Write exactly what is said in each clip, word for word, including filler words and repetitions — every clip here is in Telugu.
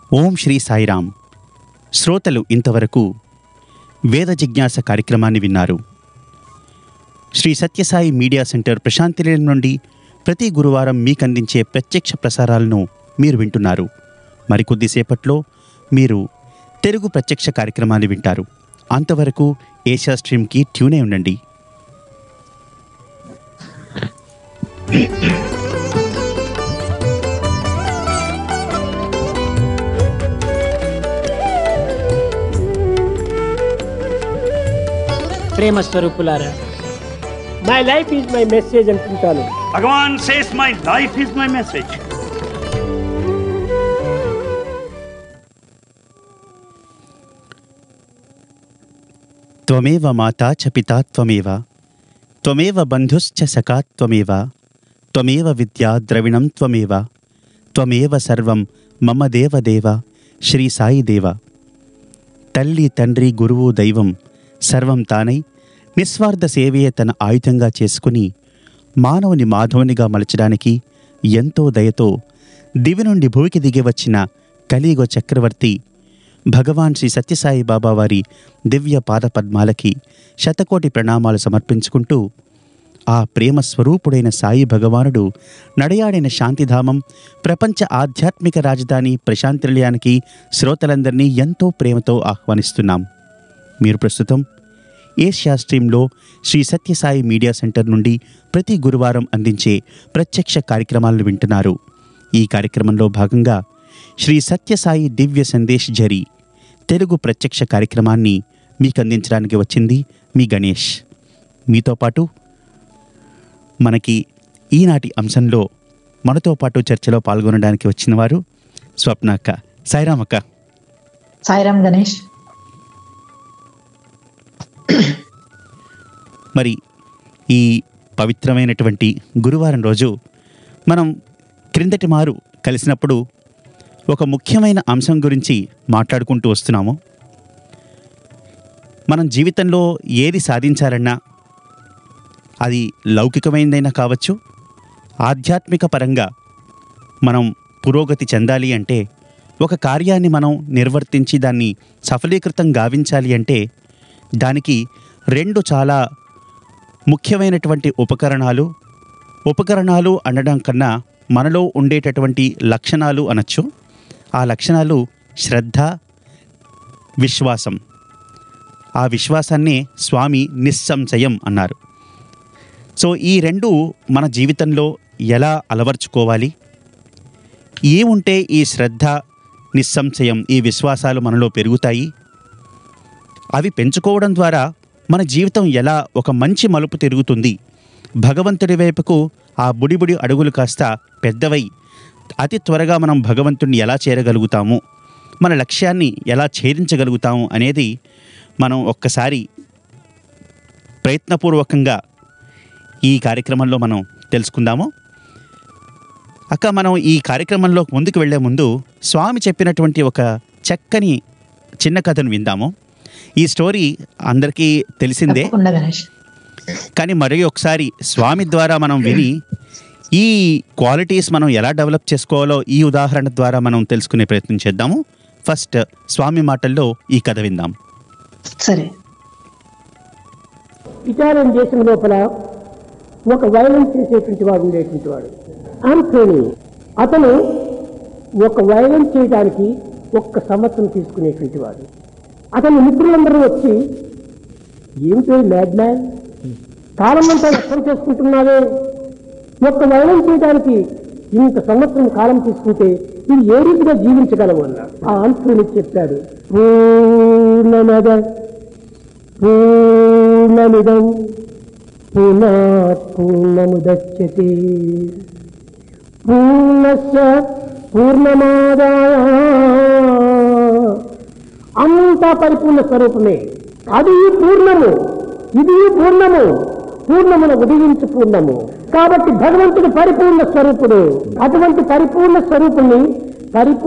ఓం శ్రీ సాయిరామ్. శ్రోతలు ఇంతవరకు వేద జిజ్ఞాస కార్యక్రమాన్ని విన్నారు. శ్రీ సత్యసాయి మీడియా సెంటర్ ప్రశాంతినిలయం నుండి ప్రతి గురువారం మీకు అందించే ప్రత్యక్ష ప్రసారాలను మీరు వింటున్నారు. మరికొద్దిసేపట్లో మీరు తెలుగు ప్రత్యక్ష కార్యక్రమాన్ని వింటారు. అంతవరకు ఏషియా స్ట్రీమ్కి ట్యూనే ఉండండి. ప్రేమ స్వరూపులారా, my life is my message అంటుంటాను. Bhagavan says my life is my message. త్వమేవ మాతా చ పితా త్వమేవ త్వమేవ బంధుశ్చ సఖా త్వమేవ త్వమేవ విద్యా ద్రవిణం త్వమేవ త్వమేవ సర్వం మమ దేవదేవ శ్రీ సాయి దేవ. తల్లి, తండ్రి, గురువు, దైవం సర్వం తానై నిస్వార్థ సేవయే తన ఆయుధంగా చేసుకుని మానవుని మాధవునిగా మలచడానికి ఎంతో దయతో దివి నుండి భూమికి దిగి వచ్చిన కలియుగ చక్రవర్తి భగవాన్ శ్రీ సత్యసాయి బాబా వారి దివ్య పాద పద్మాలకి శతకోటి ప్రణామాలు సమర్పించుకుంటూ, ఆ ప్రేమ స్వరూపుడైన సాయి భగవానుడు నడయాడిన శాంతిధామం, ప్రపంచ ఆధ్యాత్మిక రాజధాని ప్రశాంతినిలయానికి శ్రోతలందరినీ ఎంతో ప్రేమతో ఆహ్వానిస్తున్నాం. మీరు ప్రస్తుతం ఏషియా స్ట్రీమ్లో శ్రీ సత్యసాయి మీడియా సెంటర్ నుండి ప్రతి గురువారం అందించే ప్రత్యక్ష కార్యక్రమాలను వింటున్నారు. ఈ కార్యక్రమంలో భాగంగా శ్రీ సత్యసాయి దివ్య సందేశ్ జరీ తెలుగు ప్రత్యక్ష కార్యక్రమాన్ని మీకు అందించడానికి వచ్చింది మీ గణేష్. మీతో పాటు మనకి ఈనాటి అంశంలో మనతో పాటు చర్చలో పాల్గొనడానికి వచ్చిన వారు స్వప్న అక్క. సాయిరామ్ అక్క. సాయిరామ్ గణేష్. మరి ఈ పవిత్రమైనటువంటి గురువారం రోజు మనం క్రిందటి మారు కలిసినప్పుడు ఒక ముఖ్యమైన అంశం గురించి మాట్లాడుకుంటూ వస్తున్నాము. మనం జీవితంలో ఏది సాధించాలన్నా, అది లౌకికమైనదైనా కావచ్చు, ఆధ్యాత్మిక పరంగా మనం పురోగతి చెందాలి అంటే, ఒక కార్యాన్ని మనం నిర్వర్తించి దాన్ని సఫలీకృతం గావించాలి అంటే, దానికి రెండు చాలా ముఖ్యమైనటువంటి ఉపకరణాలు ఉపకరణాలు అనడం కన్నా మనలో ఉండేటటువంటి లక్షణాలు అనొచ్చు. ఆ లక్షణాలు శ్రద్ధ, విశ్వాసం. ఆ విశ్వాసాన్నే స్వామి నిస్సంశయం అన్నారు. సో ఈ రెండు మన జీవితంలో ఎలా అలవర్చుకోవాలి, ఏముంటే ఈ శ్రద్ధ, నిస్సంశయం, ఈ విశ్వాసాలు మనలో పెరుగుతాయి, అవి పెంచుకోవడం ద్వారా మన జీవితం ఎలా ఒక మంచి మలుపు తిరుగుతుంది, భగవంతుడి వైపుకు ఆ బుడిబుడి అడుగులు కాస్త పెద్దవై అతి త్వరగా మనం భగవంతుడిని ఎలా చేరగలుగుతాము, మన లక్ష్యాన్ని ఎలా ఛేదించగలుగుతాము అనేది మనం ఒక్కసారి ప్రయత్నపూర్వకంగా ఈ కార్యక్రమంలో మనం తెలుసుకుందాము. అక్క, మనం ఈ కార్యక్రమంలో ముందుకు వెళ్లే ముందు స్వామి చెప్పినటువంటి ఒక చక్కని చిన్న కథను విందాము. ఈ స్టోరీ అందరికీ తెలిసిందే, కానీ మరి ఒకసారి స్వామి ద్వారా మనం విని ఈ క్వాలిటీస్ మనం ఎలా డెవలప్ చేసుకోవాలో ఈ ఉదాహరణ ద్వారా మనం తెలుసుకునే ప్రయత్నం చేద్దాము. ఫస్ట్ స్వామి మాటల్లో ఈ కథ విందాం. సరే. విచారం దేశం లోపల ఒక వైలెన్స్ చేసేటువంటి వాడు ఉండేటువంటి వాడు ఆంథోనీ. అతను ఒక వైలెన్స్ చేయడానికి ఒక్క సంవత్సరం తీసుకునేటువంటి వాడు. అతని మిత్రులందరూ వచ్చి, ఏమిటో మ్యాడ్ మ్యాన్, కాలం అంతా వ్యక్తం చేసుకుంటున్నావే, ఒక్క వైలెన్స్ చేయడానికి ఇంత సంవత్సరం కాలం తీసుకుంటే ఇది ఏ రీతిగా జీవించగలవు అన్నాడు. ఆ ఆంథోనీ చెప్పాడు, పూర్ణమద పూర్ణమిదం పూర్ణాత్ పూర్ణముదచ్యతే పూర్ణస్య పూర్ణమాదాయ. అంతా పరిపూర్ణ స్వరూపమే. అది పూర్ణము, ఇది పూర్ణము, పూర్ణమును ఉదయించు పూర్ణము. కాబట్టి భగవంతుడు పరిపూర్ణ స్వరూపుడు. అటువంటి పరిపూర్ణ స్వరూపుణ్ణి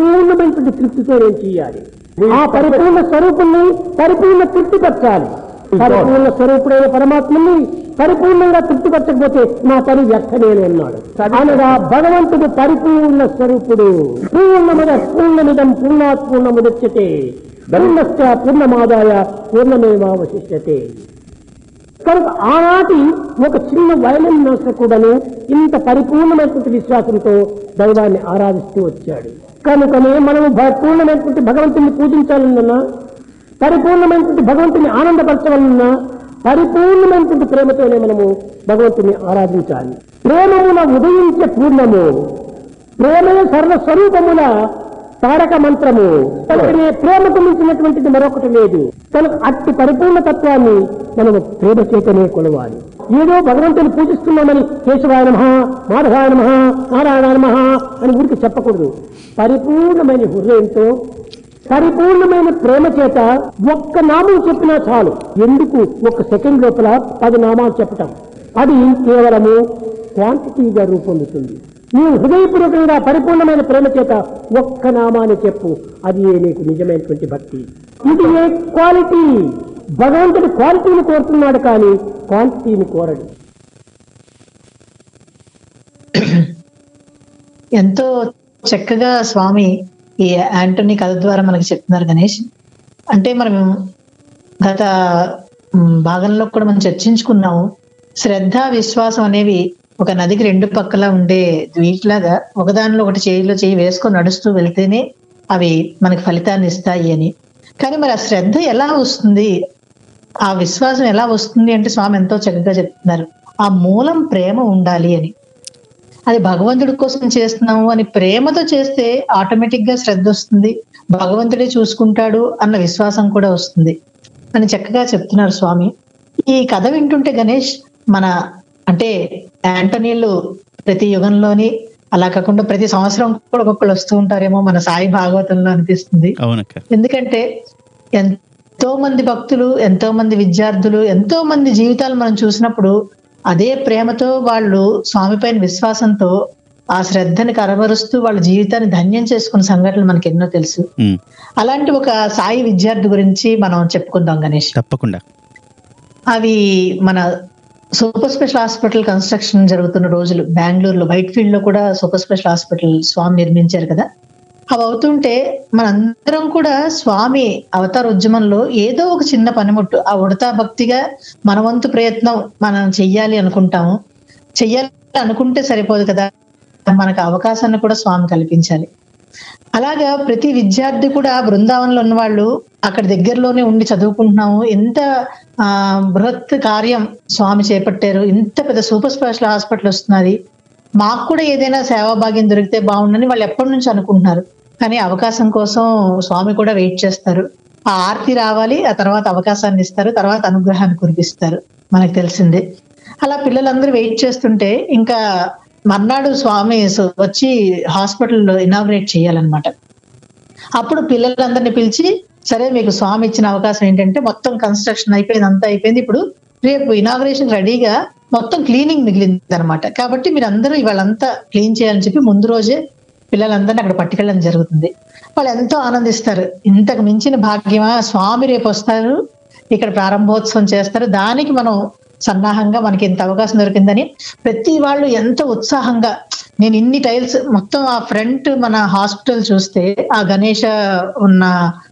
పరిపూర్ణమైనటువంటి తృప్తితో నేను చేయాలి. ఆ పరిపూర్ణ స్వరూపుణ్ణి పరిపూర్ణ తృప్తిపరచాలి. పరిపూర్ణ స్వరూపుడైన పరమాత్మని పరిపూర్ణంగా తృప్తిపరచకపోతే నా పని వ్యర్థమేను అన్నాడు. అనగా భగవంతుడు పరిపూర్ణ స్వరూపుడు. పూర్ణముద పూర్ణమిదం పూర్ణాత్ పూర్ణముదచ్యతే పూర్ణశ్చ పూర్ణమాదాయ పూర్ణమేవావశిష్యతే. కనుక ఆనాటి ఒక చిన్న వయలిన్ నర్సకుడను ఇంత పరిపూర్ణమైనటువంటి విశ్వాసంతో దైవాన్ని ఆరాధిస్తూ వచ్చాడు. కనుకనే మనము పూర్ణమైనటువంటి భగవంతుని పూజించాలన్నా, పరిపూర్ణమైనటువంటి భగవంతుని ఆనందపరచవలన్నా పరిపూర్ణమైనటువంటి ప్రేమతోనే మనము భగవంతుని ఆరాధించాలి. ప్రేమముల ఉదయించే పూర్ణము, ప్రేమే సర్వస్వరూపముల తారక మంత్రము. కనుకనే ప్రేమకు మించినటువంటిది మరొకటి లేదు. కనుక అట్టి పరిపూర్ణ తత్వాన్ని మనము ప్రేమ చేతనే కొలవాలి. ఏదో భగవంతుని పూజిస్తున్నామని కేశవాయ నమః, మాధవాయ నమః, నారాయణాయ నమః అని ఊరికి చెప్పకూడదు. పరిపూర్ణమైన హృదయంతో పరిపూర్ణమైన ప్రేమ చేత ఒక్క నామం చెప్పినా చాలు. ఎందుకు ఒక సెకండ్ లోపల పది నామాలు చెప్పటం? అది కేవలము క్వాంటిటీగా రూపొందుతుంది. నీవు హృదయపూర్వకంగా పరిపూర్ణమైన ప్రేమ చేత ఒక్క నామాన్ని చెప్పు, అది నీకు నిజమైనటువంటి భక్తి. ఇది ఏ క్వాలిటీ. భగవంతుడు క్వాలిటీని కోరుతున్నాడు కానీ క్వాంటిటీని కోరడు. ఎంతో చక్కగా స్వామి ఈ యాంటనీ కథ ద్వారా మనకి చెప్తున్నారు గణేష్. అంటే మనం గత భాగంలో కూడా మనం చర్చించుకున్నాము, శ్రద్ధ విశ్వాసం అనేవి ఒక నదికి రెండు పక్కల ఉండే వీటిలాగా ఒకదానిలో ఒకటి చేయిలో చేయి వేసుకొని నడుస్తూ వెళ్తేనే అవి మనకి ఫలితాన్ని ఇస్తాయి అని. కానీ మరి ఆ శ్రద్ధ ఎలా వస్తుంది, ఆ విశ్వాసం ఎలా వస్తుంది అంటే స్వామి ఎంతో చక్కగా చెప్తున్నారు. ఆ మూలం ప్రేమ ఉండాలి అని. అది భగవంతుడి కోసం చేస్తున్నాము అని ప్రేమతో చేస్తే ఆటోమేటిక్ గా శ్రద్ధ వస్తుంది, భగవంతుడే చూసుకుంటాడు అన్న విశ్వాసం కూడా వస్తుంది అని చక్కగా చెప్తున్నారు స్వామి. ఈ కథ వింటుంటే గణేష్, మన అంటే యాంటనీలు ప్రతి యుగంలోని అలా కాకుండా ప్రతి సంవత్సరం కూడా ఒక్కొక్కరు వస్తూ ఉంటారేమో మన సాయి భాగవతంలో అనిపిస్తుంది. ఎందుకంటే ఎంతో మంది భక్తులు, ఎంతో మంది విద్యార్థులు, ఎంతో మంది జీవితాలు మనం చూసినప్పుడు అదే ప్రేమతో వాళ్ళు స్వామి పైన విశ్వాసంతో ఆ శ్రద్ధని కనబరుస్తూ వాళ్ళ జీవితాన్ని ధన్యం చేసుకున్న సంఘటనలు మనకి ఎన్నో తెలుసు. అలాంటి ఒక సాయి విద్యార్థి గురించి మనం చెప్పుకుందాం గణేష్. తప్పకుండా. అవి మన సూపర్ స్పెషల్ హాస్పిటల్ కన్స్ట్రక్షన్ జరుగుతున్న రోజులు బెంగళూరులో వైట్ ఫీల్డ్ లో కూడా సూపర్ స్పెషల్ హాస్పిటల్ స్వామి నిర్మించారు కదా. అవి అవుతుంటే మనందరం కూడా స్వామి అవతార ఉద్యమంలో ఏదో ఒక చిన్న పనిముట్టు, ఆ ఉడతా భక్తిగా మన వంతు ప్రయత్నం మనం చెయ్యాలి అనుకుంటాము. చెయ్యాలి అనుకుంటే సరిపోదు కదా, మనకు అవకాశాన్ని కూడా స్వామి కల్పించాలి. అలాగా ప్రతి విద్యార్థి కూడా బృందావనంలో ఉన్న వాళ్ళు అక్కడ దగ్గరలోనే ఉండి చదువుకుంటున్నాము. ఎంత ఆ బృహత్ కార్యం స్వామి చేపట్టారు, ఇంత పెద్ద సూపర్ స్పెషల్ హాస్పిటల్ వస్తున్నది, మాకు కూడా ఏదైనా సేవా భాగ్యం దొరికితే బాగుండని వాళ్ళు ఎప్పటి నుంచి అనుకుంటున్నారు. కానీ అవకాశం కోసం స్వామి కూడా వెయిట్ చేస్తారు. ఆ ఆర్తి రావాలి, ఆ తర్వాత అవకాశాన్ని ఇస్తారు, తర్వాత అనుగ్రహాన్ని కురిపిస్తారు, మనకు తెలిసిందే. అలా పిల్లలందరూ వెయిట్ చేస్తుంటే ఇంకా మర్నాడు స్వామి వచ్చి హాస్పిటల్లో ఇనాగ్రేట్ చేయాలన్నమాట. అప్పుడు పిల్లలందరినీ పిలిచి, సరే మీకు స్వామి ఇచ్చిన అవకాశం ఏంటంటే మొత్తం కన్స్ట్రక్షన్ అయిపోయింది, అంతా అయిపోయింది, ఇప్పుడు రేపు ఇనాగ్రేషన్ రెడీగా మొత్తం క్లీనింగ్ మిగిలింది అనమాట. కాబట్టి మీరు అందరూ ఇవాళంతా క్లీన్ చేయాలని చెప్పి ముందు రోజే పిల్లలందరినీ అక్కడ పట్టుకెళ్ళడం జరుగుతుంది. వాళ్ళు ఎంతో ఆనందిస్తారు. ఇంతకు మించిన భాగ్యమా, స్వామి రేపు వస్తారు, ఇక్కడ ప్రారంభోత్సవం చేస్తారు, దానికి మనం సన్నాహంగా మనకి ఇంత అవకాశం దొరికిందని ప్రతి వాళ్ళు ఎంతో ఉత్సాహంగా, నేను ఇన్ని టైల్స్ మొత్తం ఆ ఫ్రంట్ మన హాస్పిటల్ చూస్తే ఆ గణేష ఉన్న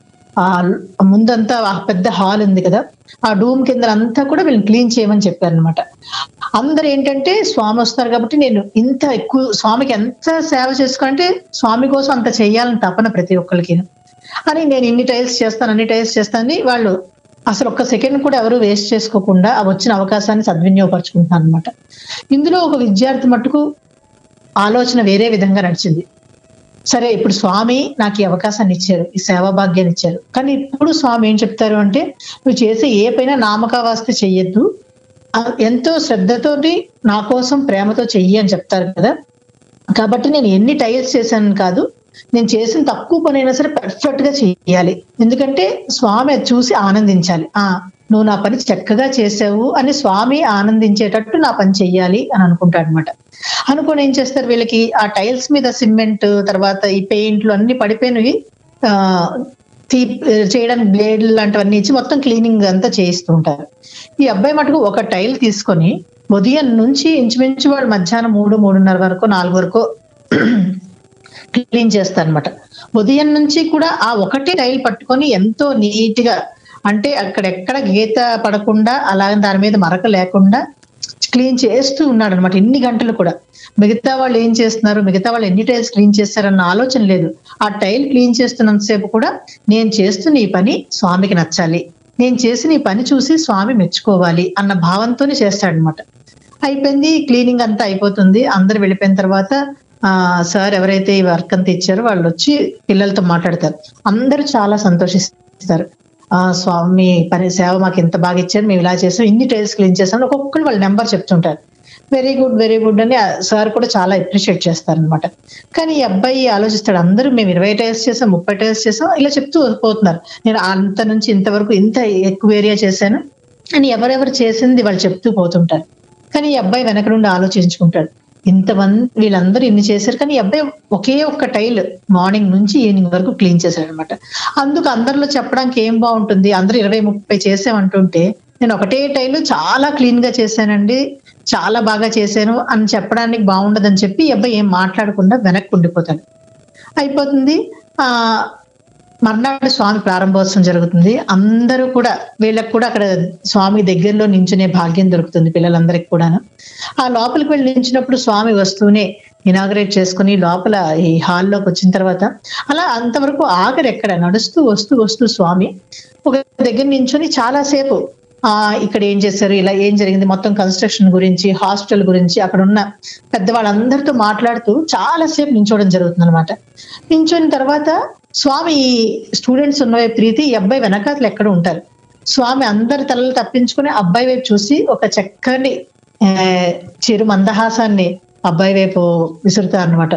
ఆ ముందంతా ఆ పెద్ద హాల్ ఉంది కదా, ఆ డూమ్ కింద అంతా కూడా వీళ్ళని క్లీన్ చేయమని చెప్పారు అనమాట. అందరు ఏంటంటే స్వామి వస్తారు కాబట్టి నేను ఇంత ఎక్కువ స్వామికి ఎంత సేవ చేసుకోవాలంటే స్వామి కోసం అంత చెయ్యాలని తపన ప్రతి ఒక్కరికి అని, నేను ఇన్ని టైల్స్ చేస్తాను అన్ని టైల్స్ చేస్తానని వాళ్ళు అసలు ఒక్క సెకండ్ కూడా ఎవరు వేస్ట్ చేసుకోకుండా ఆ వచ్చిన అవకాశాన్ని సద్వినియోగపరచుకుంటున్నాను అనమాట. ఇందులో ఒక విద్యార్థి మట్టుకు ఆలోచన వేరే విధంగా నడిచింది. సరే ఇప్పుడు స్వామి నాకు ఈ అవకాశాన్ని ఇచ్చారు, ఈ సేవా భాగ్యాన్ని ఇచ్చారు, కానీ ఇప్పుడు స్వామి ఏం చెప్తారు అంటే నువ్వు చేసే ఏ పైన నామకావాస్తే చెయ్యొద్దు, ఎంతో శ్రద్ధతోటి నా కోసం ప్రేమతో చెయ్యి అని చెప్తారు కదా. కాబట్టి నేను ఎన్ని టైల్స్ చేశాను కాదు, నేను చేసిన తక్కువ పని అయినా సరే పర్ఫెక్ట్ గా చెయ్యాలి, ఎందుకంటే స్వామి అది చూసి ఆనందించాలి. ఆ నువ్వు నా పని చక్కగా చేసావు అని స్వామి ఆనందించేటట్టు నా పని చెయ్యాలి అని అనుకుంటాడు అనమాట. అనుకుని ఏం చేస్తారు, వీళ్ళకి ఆ టైల్స్ మీద సిమెంట్ తర్వాత ఈ పెయింట్లు అన్ని పడిపోయినవి ఆ తీ చేయడానికి బ్లేడ్ లాంటివన్నీ ఇచ్చి మొత్తం క్లీనింగ్ అంతా చేయిస్తూ ఉంటారు. ఈ అబ్బాయి మటుకు ఒక టైల్ తీసుకొని ఉదయం నుంచి ఇంచుమించు వాడు మధ్యాహ్నం మూడు మూడున్నర వరకు నాలుగు వరకు క్లీన్ చేస్తారనమాట. ఉదయం నుంచి కూడా ఆ ఒకటే టైల్ పట్టుకొని ఎంతో నీట్ గా, అంటే అక్కడెక్కడ గీత పడకుండా అలాగే దాని మీద మరక లేకుండా క్లీన్ చేస్తూ ఉన్నాడు అనమాట ఇన్ని గంటలు కూడా. మిగతా వాళ్ళు ఏం చేస్తున్నారు, మిగతా వాళ్ళు ఎన్ని టైల్స్ క్లీన్ చేస్తారన్న ఆలోచన లేదు. ఆ టైల్ క్లీన్ చేస్తున్నంతసేపు కూడా నేను చేస్తున్న ఈ పని స్వామికి నచ్చాలి, నేను చేసిన ఈ పని చూసి స్వామి మెచ్చుకోవాలి అన్న భావంతోనే చేస్తాడనమాట. అయిపోయింది, క్లీనింగ్ అంతా అయిపోతుంది. అందరు వెళ్ళిపోయిన తర్వాత ఆ సార్ ఎవరైతే ఈ వర్క్ అంతా ఇచ్చారో వాళ్ళు వచ్చి పిల్లలతో మాట్లాడతారు. అందరూ చాలా సంతోషిస్తారు. ఆ స్వామి పని సేవ మాకు ఎంత బాగా ఇచ్చారు, మేము ఇలా చేసాం, ఇన్ని టైల్స్ క్లీన్ చేసాం, ఒక్కొక్కరు వాళ్ళ నెంబర్ చెప్తుంటారు. వెరీ గుడ్ వెరీ గుడ్ అని సార్ కూడా చాలా అప్రిషియేట్ చేస్తారనమాట. కానీ ఈ అబ్బాయి ఆలోచిస్తాడు, అందరూ మేము ఇరవై టైల్స్ చేసాం, ముప్పై టైల్స్ చేసాం, ఇలా చెప్తూ పోతున్నారు. నేను అంత నుంచి ఇంతవరకు ఇంత ఎక్కువ ఏరియా చేశాను అని ఎవరెవరు చేసింది వాళ్ళు చెప్తూ పోతుంటారు. కానీ ఈ అబ్బాయి వెనక నుండి ఆలోచించుకుంటాడు, ఇంతమంది వీళ్ళందరూ ఇన్ని చేశారు, కానీ ఈ అబ్బాయి ఒకే ఒక్క టైల్ మార్నింగ్ నుంచి ఈవినింగ్ వరకు క్లీన్ చేశాడు అనమాట. అందుకు అందరిలో చెప్పడానికి ఏం బాగుంటుంది, అందరూ ఇరవై ముప్పై చేసామంటుంటే నేను ఒకటే టైల్ చాలా క్లీన్ గా చేశానండి, చాలా బాగా చేశాను అని చెప్పడానికి బాగుండదని చెప్పి ఈ అబ్బాయి ఏం మాట్లాడకుండా వెనక్కి ఉండిపోతాడు. అయిపోతుంది. ఆ మర్నాడు స్వామి ప్రారంభోత్సవం జరుగుతుంది. అందరూ కూడా వీళ్ళకి కూడా అక్కడ స్వామి దగ్గరలో నించునే భాగ్యం దొరుకుతుంది పిల్లలందరికి కూడాను. ఆ లోపలికి వెళ్ళి నించినప్పుడు స్వామి వస్తూనే ఇనాగరేట్ చేసుకుని లోపల ఈ హాల్లోకి వచ్చిన తర్వాత అలా అంతవరకు ఆఖరి ఎక్కడ నడుస్తూ వస్తూ వస్తూ స్వామి ఒక దగ్గర నించుని చాలాసేపు ఆ ఇక్కడ ఏం చేశారు, ఇలా ఏం జరిగింది, మొత్తం కన్స్ట్రక్షన్ గురించి, హాస్పిటల్ గురించి, అక్కడ ఉన్న పెద్దవాళ్ళందరితో మాట్లాడుతూ చాలాసేపు నించోవడం జరుగుతుంది అనమాట. నించొని తర్వాత స్వామి స్టూడెంట్స్ ఉన్న వైపు ప్రీతి, ఈ అబ్బాయి వెనకాతలు ఎక్కడ ఉంటారు. స్వామి అందరి తలలు తప్పించుకుని అబ్బాయి వైపు చూసి ఒక చక్కని చిరు మందహాసాన్ని అబ్బాయి వైపు విసురుతారు అనమాట.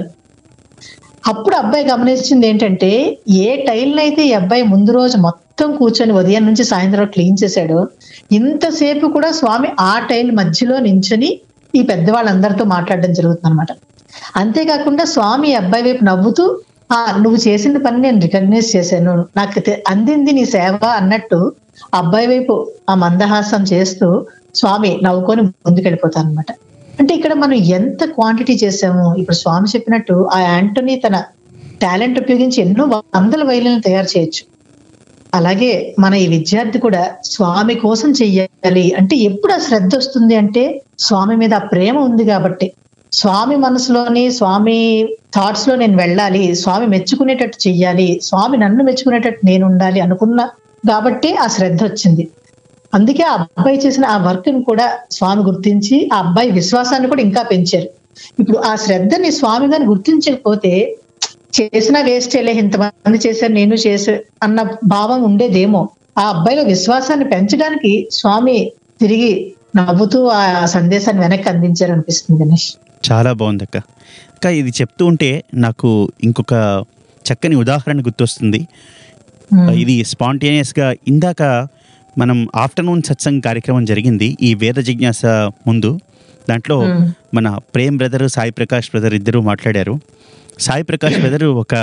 అప్పుడు అబ్బాయి గమనించింది ఏంటంటే, ఏ టైల్ అయితే ఈ అబ్బాయి ముందు రోజు మొత్తం కూర్చొని ఉదయం నుంచి సాయంత్రం క్లీన్ చేశాడో, ఇంతసేపు కూడా స్వామి ఆ టైల్ మధ్యలో నించుని ఈ పెద్దవాళ్ళందరితో మాట్లాడడం జరుగుతుంది అనమాట. అంతేకాకుండా స్వామి అబ్బాయి వైపు నవ్వుతూ, ఆ నువ్వు చేసిన పని నేను రికగ్నైజ్ చేశాను, నాకు అందింది నీ సేవ అన్నట్టు అబ్బాయి వైపు ఆ మందహాసం చేస్తూ స్వామి నవ్వుకొని ముందుకెళ్ళిపోతాను అనమాట. అంటే ఇక్కడ మనం ఎంత క్వాంటిటీ చేసాము. ఇప్పుడు స్వామి చెప్పినట్టు ఆ యాంటోనీ తన టాలెంట్ ఉపయోగించి ఎన్నో వందల వైలిన్లు తయారు చేయొచ్చు. అలాగే మన ఈ విద్యార్థి కూడా స్వామి కోసం చెయ్యాలి అంటే ఎప్పుడు ఆ శ్రద్ధ వస్తుంది అంటే స్వామి మీద ఆ ప్రేమ ఉంది కాబట్టి, స్వామి మనసులోని స్వామి థాట్స్ లో నేను వెళ్ళాలి, స్వామి మెచ్చుకునేటట్టు చెయ్యాలి, స్వామి నన్ను మెచ్చుకునేటట్టు నేను ఉండాలి అనుకున్నా కాబట్టి ఆ శ్రద్ధ వచ్చింది. అందుకే ఆ అబ్బాయి చేసిన ఆ వర్క్ ని కూడా స్వామి గుర్తించి ఆ అబ్బాయి విశ్వాసాన్ని కూడా ఇంకా పెంచారు. ఇప్పుడు ఆ శ్రద్ధని స్వామి గాని గుర్తించకపోతే చేసిన వేస్ట్ లే, ఇంతమంది చేశారు నేను చేసా అన్న భావం ఉండేదేమో. ఆ అబ్బాయిలో విశ్వాసాన్ని పెంచడానికి స్వామి తిరిగి నవ్వుతూ ఆ సందేశాన్ని వెనక్కి అందించారు అనిపిస్తుంది గణేష్. చాలా బాగుంది అక్క. అక్క ఇది చెప్తూ ఉంటే నాకు ఇంకొక చక్కని ఉదాహరణ గుర్తొస్తుంది. ఇది స్పాంటేనియస్గా ఇందాక మనం ఆఫ్టర్నూన్ సత్సంగ్ కార్యక్రమం జరిగింది ఈ వేద జిజ్ఞాస ముందు. దాంట్లో మన ప్రేమ్ బ్రదర్, సాయి ప్రకాష్ బ్రదర్ ఇద్దరు మాట్లాడారు. సాయి ప్రకాష్ బ్రదర్ ఒక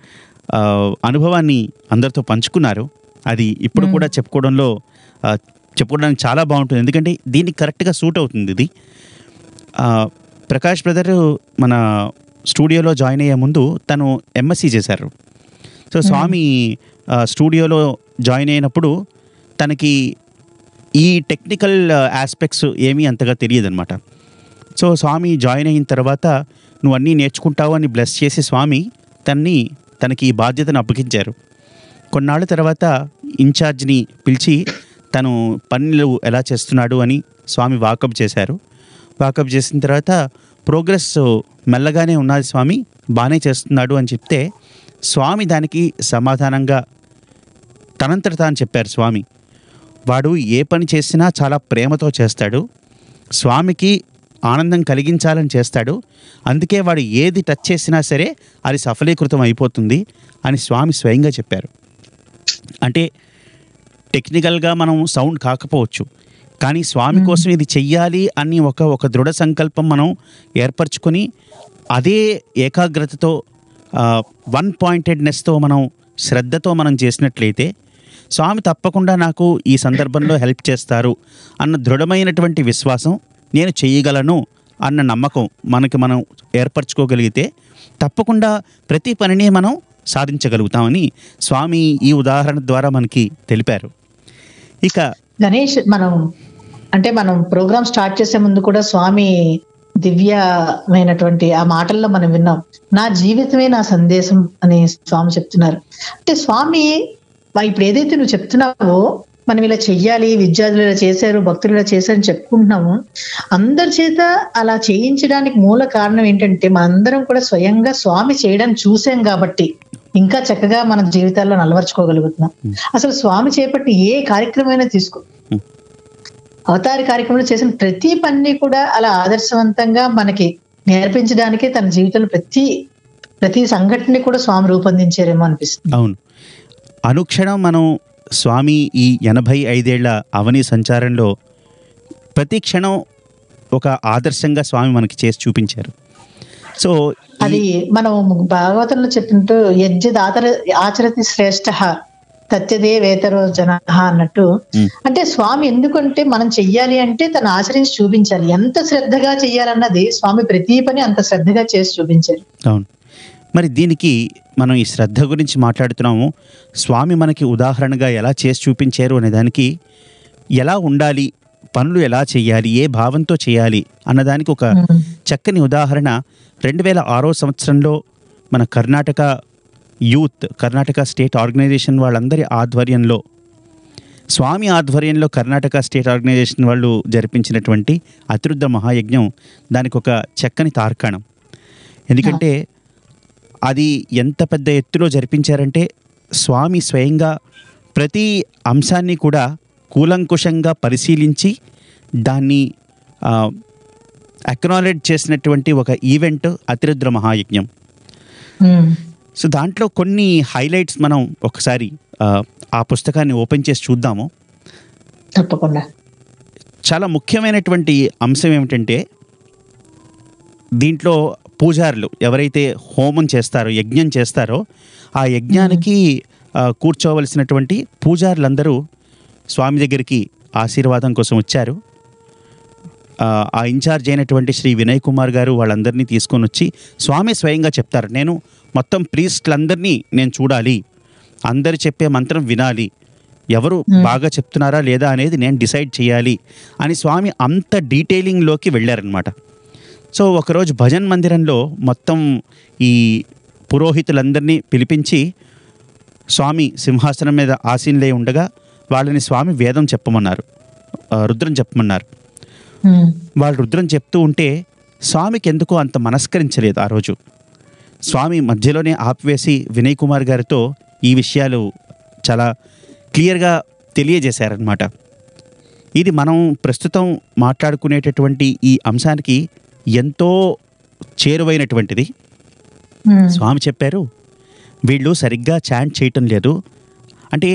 అనుభవాన్ని అందరితో పంచుకున్నారు. అది ఇప్పుడు కూడా చెప్పుకోవడంలో చెప్పుకోవడానికి చాలా బాగుంటుంది, ఎందుకంటే దీనికి కరెక్ట్గా సూట్ అవుతుంది. ఇది ప్రకాష్ బ్రదర్ మన స్టూడియోలో జాయిన్ అయ్యే ముందు తను ఎంఎస్సీ చేశారు. సో స్వామి స్టూడియోలో జాయిన్ అయినప్పుడు తనకి ఈ టెక్నికల్ ఆస్పెక్ట్స్ ఏమీ అంతగా తెలియదు అనమాట. సో స్వామి జాయిన్ అయిన తర్వాత నువ్వు అన్నీ నేర్చుకుంటావు అని బ్లెస్ చేసి స్వామి తన్ని తనకి ఈ బాధ్యతను అప్పగించారు. కొన్నాళ్ళ తర్వాత ఇన్ఛార్జ్ని పిలిచి తను పనులు ఎలా చేస్తున్నాడు అని స్వామి వాకప్ చేశారు. వాకప్ చేసిన తర్వాత ప్రోగ్రెస్ మెల్లగానే ఉన్నది స్వామి, బాగానే చేస్తున్నాడు అని చెప్తే స్వామి దానికి సమాధానంగా తనంతట తాను చెప్పారు స్వామి, వాడు ఏ పని చేసినా చాలా ప్రేమతో చేస్తాడు, స్వామికి ఆనందం కలిగించాలని చేస్తాడు, అందుకే వాడు ఏది టచ్ చేసినా సరే అది సఫలీకృతం అయిపోతుంది అని స్వామి స్వయంగా చెప్పారు. అంటే టెక్నికల్గా మనం సౌండ్ కాకపోవచ్చు, కానీ స్వామి కోసం ఇది చెయ్యాలి అని ఒక ఒక దృఢ సంకల్పం మనం ఏర్పరచుకొని అదే ఏకాగ్రతతో వన్ పాయింటెడ్నెస్తో మనం శ్రద్ధతో మనం చేసినట్లయితే స్వామి తప్పకుండా నాకు ఈ సందర్భంలో హెల్ప్ చేస్తారు అన్న దృఢమైనటువంటి విశ్వాసం, నేను చేయగలను అన్న నమ్మకం మనకి మనం ఏర్పరచుకోగలిగితే తప్పకుండా ప్రతి పనిని మనం సాధించగలుగుతామని స్వామి ఈ ఉదాహరణ ద్వారా మనకి తెలిపారు. ఇక గణేష్, మనం అంటే మనం ప్రోగ్రామ్ స్టార్ట్ చేసే ముందు కూడా స్వామి దివ్యమైనటువంటి ఆ మాటల్లో మనం విన్నాం, నా జీవితమే నా సందేశం అని స్వామి చెప్తున్నారు. అంటే స్వామి ఇప్పుడు ఏదైతే నువ్వు చెప్తున్నావో, మనం ఇలా చెయ్యాలి, విద్యార్థులు ఇలా చేశారు, భక్తులు ఇలా చేశారని చెప్పుకుంటున్నాము, అందరి చేత అలా చేయించడానికి మూల కారణం ఏంటంటే మనందరం కూడా స్వయంగా స్వామి చేయడానికి చూసాం కాబట్టి ఇంకా చక్కగా మన జీవితాల్లో అలవర్చుకోగలుగుతున్నాం. అసలు స్వామి చేపట్టి ఏ కార్యక్రమమైనా తీసుకో, అవతారి కార్యక్రమంలో చేసిన ప్రతి పని కూడా అలా ఆదర్శవంతంగా మనకి నేర్పించడానికి తన జీవితంలో ప్రతి ప్రతి సంఘటనని కూడా స్వామి రూపొందించారేమో అనిపిస్తుంది. అవును, అనుక్షణం మనం స్వామి ఈ ఎనభై ఐదేళ్ల అవని సంచారంలో ప్రతి క్షణం ఒక ఆదర్శంగా స్వామి మనకి చేసి చూపించారు. సో అది మనం భాగవతంలో చెప్పినట్టు యజ్జద్ ఆచర ఆచరతి శ్రేష్ఠ తత్యదే వేతరో జన అన్నట్టు, అంటే స్వామి ఎందుకంటే మనం చెయ్యాలి అంటే తను ఆచరించి చూపించాలి. ఎంత శ్రద్ధగా చెయ్యాలన్నది స్వామి ప్రతి పని అంత శ్రద్ధగా చేసి చూపించారు. అవును, మరి దీనికి మనం ఈ శ్రద్ధ గురించి మాట్లాడుతున్నాము. స్వామి మనకి ఉదాహరణగా ఎలా చేసి చూపించారు అనే దానికి, ఎలా ఉండాలి, పనులు ఎలా చేయాలి, ఏ భావంతో చేయాలి అన్నదానికి ఒక చక్కని ఉదాహరణ రెండు వేల ఆరో సంవత్సరంలో మన Karnataka youth, Karnataka state organisation వాళ్ళందరి ఆధ్వర్యంలో, స్వామి ఆధ్వర్యంలో కర్ణాటక స్టేట్ ఆర్గనైజేషన్ వాళ్ళు జరిపించినటువంటి అతిరుద్ర మహాయజ్ఞం దానికి ఒక చక్కని తార్కాణం. ఎందుకంటే అది ఎంత పెద్ద ఎత్తులో జరిపించారంటే స్వామి స్వయంగా ప్రతి అంశాన్ని కూడా కూలంకుషంగా పరిశీలించి దాన్ని అక్నాలెడ్జ్ చేసినటువంటి ఒక ఈవెంట్ అతిరుద్ర మహాయజ్ఞం. సో దాంట్లో కొన్ని హైలైట్స్ మనం ఒకసారి ఆ పుస్తకాన్ని ఓపెన్ చేసి చూద్దాము. తప్పకుండా. చాలా ముఖ్యమైనటువంటి అంశం ఏమిటంటే, దీంట్లో పూజారులు ఎవరైతే హోమం చేస్తారో, యజ్ఞం చేస్తారో, ఆ యజ్ఞానికి కూర్చోవలసినటువంటి పూజారులందరూ స్వామి దగ్గరికి ఆశీర్వాదం కోసం వచ్చారు. ఆ ఇన్ఛార్జ్ అయినటువంటి శ్రీ వినయ్ కుమార్ గారు వాళ్ళందరినీ తీసుకొని వచ్చి స్వామి స్వయంగా చెప్తారు, నేను మొత్తం ప్రీస్ట్లందరినీ నేను చూడాలి, అందరు చెప్పే మంత్రం వినాలి, ఎవరు బాగా చెప్తున్నారా లేదా అనేది నేను డిసైడ్ చేయాలి అని స్వామి అంత డీటెయిలింగ్లోకి వెళ్ళారనమాట. సో ఒకరోజు భజన్ మందిరంలో మొత్తం ఈ పురోహితులందరినీ పిలిపించి స్వామి సింహాసనం మీద ఆసీనులై ఉండగా వాళ్ళని స్వామి వేదం చెప్పమన్నారు, రుద్రం చెప్పమన్నారు. వాళ్ళు రుద్రం చెప్తూ ఉంటే స్వామికి ఎందుకో అంత మనస్కరించలేదు. ఆ రోజు స్వామి మధ్యలోనే ఆపివేసి వినయ్ కుమార్ గారితో ఈ విషయాలు చాలా క్లియర్గా తెలియజేశారనమాట. ఇది మనం ప్రస్తుతం మాట్లాడుకునేటటువంటి ఈ అంశానికి ఎంతో చేరువైనటువంటిది. స్వామి చెప్పారు, వీళ్ళు సరిగ్గా చాంట్ చేయటం లేదు, అంటే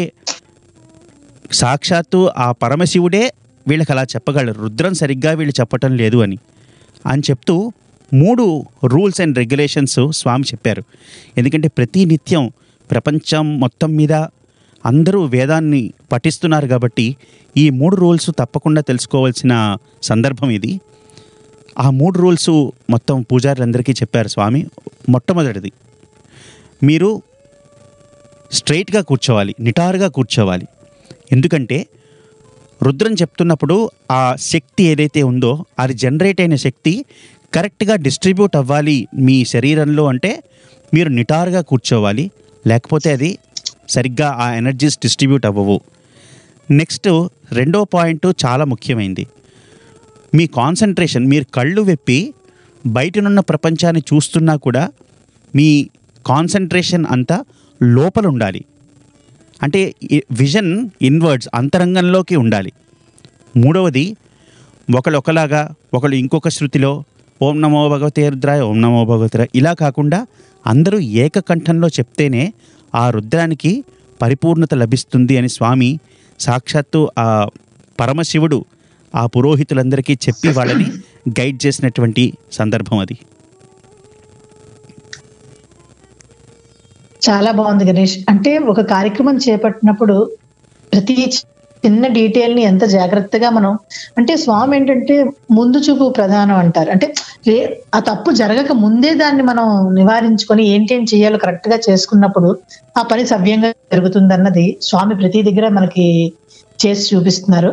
సాక్షాత్తు ఆ పరమశివుడే వీళ్ళకి అలా చెప్పగలరు, రుద్రం సరిగ్గా వీళ్ళు చెప్పటం లేదు అని అని చెప్తూ మూడు రూల్స్ అండ్ రెగ్యులేషన్స్ స్వామి చెప్పారు. ఎందుకంటే ప్రతి నిత్యం ప్రపంచం మొత్తం మీద అందరూ వేదాన్ని పఠిస్తున్నారు కాబట్టి ఈ మూడు రూల్స్ తప్పకుండా తెలుసుకోవాల్సిన సందర్భం ఇది. ఆ మూడు రూల్స్ మొత్తం పూజారులందరికీ చెప్పారు స్వామి. మొట్టమొదటిది, మీరు స్ట్రైట్గా కూర్చోవాలి, నిటారుగా కూర్చోవాలి. ఎందుకంటే రుద్రం చెప్తున్నప్పుడు ఆ శక్తి ఏదైతే ఉందో అది జనరేట్ అయిన శక్తి కరెక్ట్గా డిస్ట్రిబ్యూట్ అవ్వాలి మీ శరీరంలో, అంటే మీరు నిటారుగా కూర్చోవాలి, లేకపోతే అది సరిగ్గా ఆ ఎనర్జీస్ డిస్ట్రిబ్యూట్ అవ్వవు. నెక్స్ట్ రెండో పాయింట్ చాలా ముఖ్యమైనది, మీ కాన్సన్ట్రేషన్, మీరు కళ్ళు వెప్పి బయటనున్న ప్రపంచాన్ని చూస్తున్నా కూడా మీ కాన్సన్ట్రేషన్ అంతా లోపల ఉండాలి, అంటే విజన్ ఇన్వర్డ్స్ అంతరంగంలోకి ఉండాలి. మూడవది, ఒకళ్ళు ఒకలాగా ఒకళ్ళు ఇంకొక శృతిలో ఓం నమో భగవతే రుద్రాయ ఓం నమో భగవతే ఇలా కాకుండా అందరూ ఏకకంఠంలో చెప్తేనే ఆ రుద్రానికి పరిపూర్ణత లభిస్తుంది అని స్వామి సాక్షాత్తు ఆ పరమశివుడు ఆ పురోహితులందరికీ చెప్పి వాళ్ళని గైడ్ చేసినటువంటి సందర్భం అది. చాలా బాగుంది గణేష్. అంటే ఒక కార్యక్రమం చేపట్టినప్పుడు ప్రతి చిన్న డీటెయిల్ ని ఎంత జాగ్రత్తగా మనం, అంటే స్వామి ఏంటంటే ముందు చూపు ప్రధానం అంటారు. అంటే రే- ఆ తప్పు జరగక ముందే దాన్ని మనం నివారించుకొని ఏంటేం చేయాలో కరెక్ట్ గా చేసుకున్నప్పుడు ఆ పని సవ్యంగా జరుగుతుంది అన్నది స్వామి ప్రతి దగ్గర మనకి చేసి చూపిస్తున్నారు.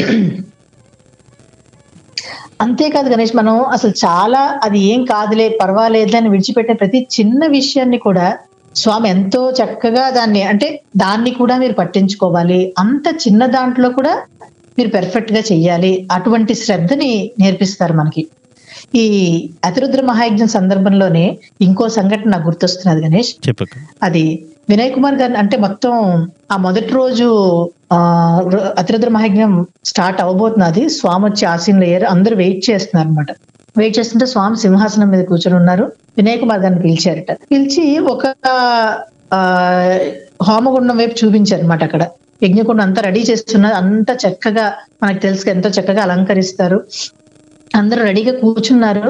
అంతేకాదు గణేష్, మనం అసలు చాలా అది ఏం కాదులే పర్వాలేదు అని విడిచిపెట్టిన ప్రతి చిన్న విషయాన్ని కూడా స్వామి ఎంతో చక్కగా దాన్ని, అంటే దాన్ని కూడా మీరు పట్టించుకోవాలి, అంత చిన్న దాంట్లో కూడా మీరు పెర్ఫెక్ట్ గా చెయ్యాలి, అటువంటి శ్రద్ధని నేర్పిస్తారు మనకి. ఈ అతిరుద్ర మహాయజ్ఞం సందర్భంలోనే ఇంకో సంఘటన నాకు గుర్తొస్తున్నది గణేష్. చెప్పక అది వినయ్ కుమార్ గారు, అంటే మొత్తం ఆ మొదటి రోజు ఆ అతిరుద్ర మహాయజ్ఞం స్టార్ట్ అవబోతున్నది. స్వామి వచ్చి ఆసీనులు అయ్యారు, అందరూ వెయిట్ చేస్తున్నారు అనమాట. వెయిట్ చేస్తుంటే స్వామి సింహాసనం మీద కూర్చొని ఉన్నారు. వినయ్ కుమార్ గారిని పిలిచారట. పిలిచి ఒక ఆ హోమగుండం వైపు చూపించారు అనమాట. అక్కడ యజ్ఞకుండం అంతా రెడీ చేస్తున్నారు, అంతా చక్కగా మనకు తెలుసు ఎంతో చక్కగా అలంకరిస్తారు. అందరూ రెడీగా కూర్చున్నారు.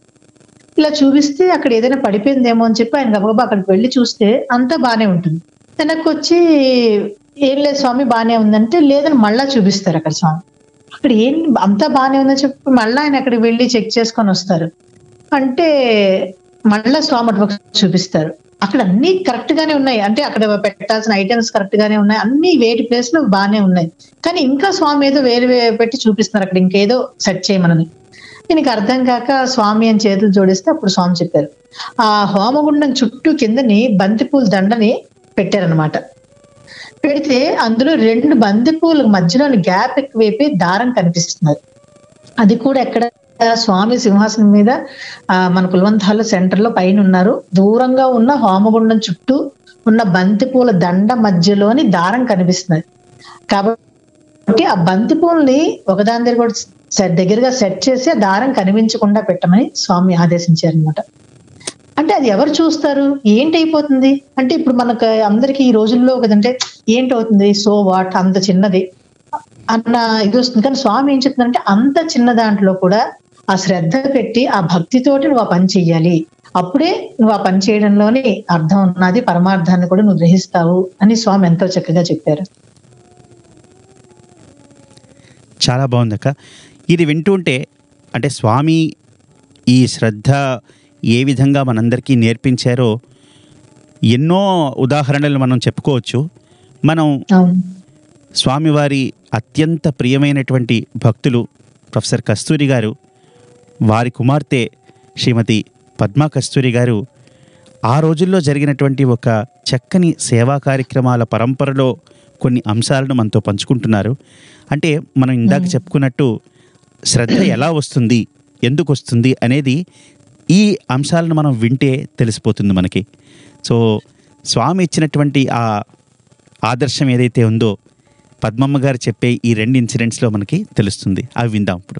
ఇలా చూపిస్తే అక్కడ ఏదైనా పడిపోయిందేమో అని చెప్పి ఆయన గబగబా అక్కడికి వెళ్ళి చూస్తే అంతా బానే ఉంటుంది. వెనక్కి వచ్చి ఏం లేదు స్వామి బానే ఉందంటే, లేదని మళ్ళా చూపిస్తారు అక్కడ స్వామి. అక్కడ ఏం అంతా బానే ఉందని చెప్పి మళ్ళా ఆయన అక్కడికి వెళ్ళి చెక్ చేసుకొని వస్తారు. అంటే మళ్ళా స్వామి అటు చూపిస్తారు. అక్కడ అన్ని కరెక్ట్ గానే ఉన్నాయి, అంటే అక్కడ పెట్టాల్సిన ఐటమ్స్ కరెక్ట్ గానే ఉన్నాయి, అన్ని వేటి ప్లేస్ లో బానే ఉన్నాయి. కానీ ఇంకా స్వామి ఏదో వేరు వేరు పెట్టి చూపిస్తున్నారు, అక్కడ ఇంకేదో సెట్ చేయమని. దీనికి అర్థం కాక స్వామి అని చేతులు జోడిస్తే అప్పుడు స్వామి చెప్పారు, ఆ హోమగుండం చుట్టూ కిందని బంతిపూల దండని పెట్టారనమాట. పెడితే అందులో రెండు బంతిపూల మధ్యలోని గ్యాప్ ఎక్కువైపోయి దారం కనిపిస్తున్నది. అది కూడా ఎక్కడ, స్వామి సింహాసనం మీద ఆ మన కులవంతాల సెంటర్ లో పైన ఉన్నారు. దూరంగా ఉన్న హోమగుండం చుట్టూ ఉన్న బంతిపూల దండ మధ్యలోని దారం కనిపిస్తున్నది. కాబట్టి ఆ బంతిపూలని ఒకదాని దగ్గర కూడా సెట్ దగ్గరగా సెట్ చేసి ఆ దారం కనిపించకుండా పెట్టమని స్వామి ఆదేశించారు అనమాట. అంటే అది ఎవరు చూస్తారు, ఏంటైపోతుంది అంటే ఇప్పుడు మనకు అందరికి ఈ రోజుల్లో కదంటే ఏంటవుతుంది, సో వాట్, అంత చిన్నది అన్న ఇది వస్తుంది. కానీ స్వామి ఏం చెప్తున్నారంటే అంత చిన్న దాంట్లో కూడా ఆ శ్రద్ధ పెట్టి ఆ భక్తితోటి నువ్వు ఆ పని చెయ్యాలి, అప్పుడే నువ్వు ఆ పని చేయడంలోనే అర్థం ఉన్నది, పరమార్థాన్ని కూడా నువ్వు గ్రహిస్తావు అని స్వామి ఎంతో చక్కగా చెప్పారు. చాలా బాగుంది అక్క. ఇది వింటుంటే అంటే స్వామి ఈ శ్రద్ధ ఏ విధంగా మనందరికీ నేర్పించారో ఎన్నో ఉదాహరణలు మనం చెప్పుకోవచ్చు. మనం అవును. స్వామివారి అత్యంత ప్రియమైనటువంటి భక్తులు ప్రొఫెసర్ కస్తూరి గారు, వారి కుమార్తె శ్రీమతి పద్మా కస్తూరి గారు ఆ రోజుల్లో జరిగినటువంటి ఒక చక్కని సేవా కార్యక్రమాల పరంపరలో కొన్ని అంశాలను మనతో పంచుకుంటున్నారు. అంటే మనం ఇందాక చెప్పుకున్నట్టు శ్రద్ధ ఎలా వస్తుంది, ఎందుకు వస్తుంది అనేది ఈ అంశాలను మనం వింటే తెలిసిపోతుంది మనకి. సో స్వామి ఇచ్చినటువంటి ఆ ఆదర్శం ఏదైతే ఉందో పద్మమ్మ గారు చెప్పే ఈ రెండు ఇన్సిడెంట్స్లో మనకి తెలుస్తుంది. అవి విందాం ఇప్పుడు.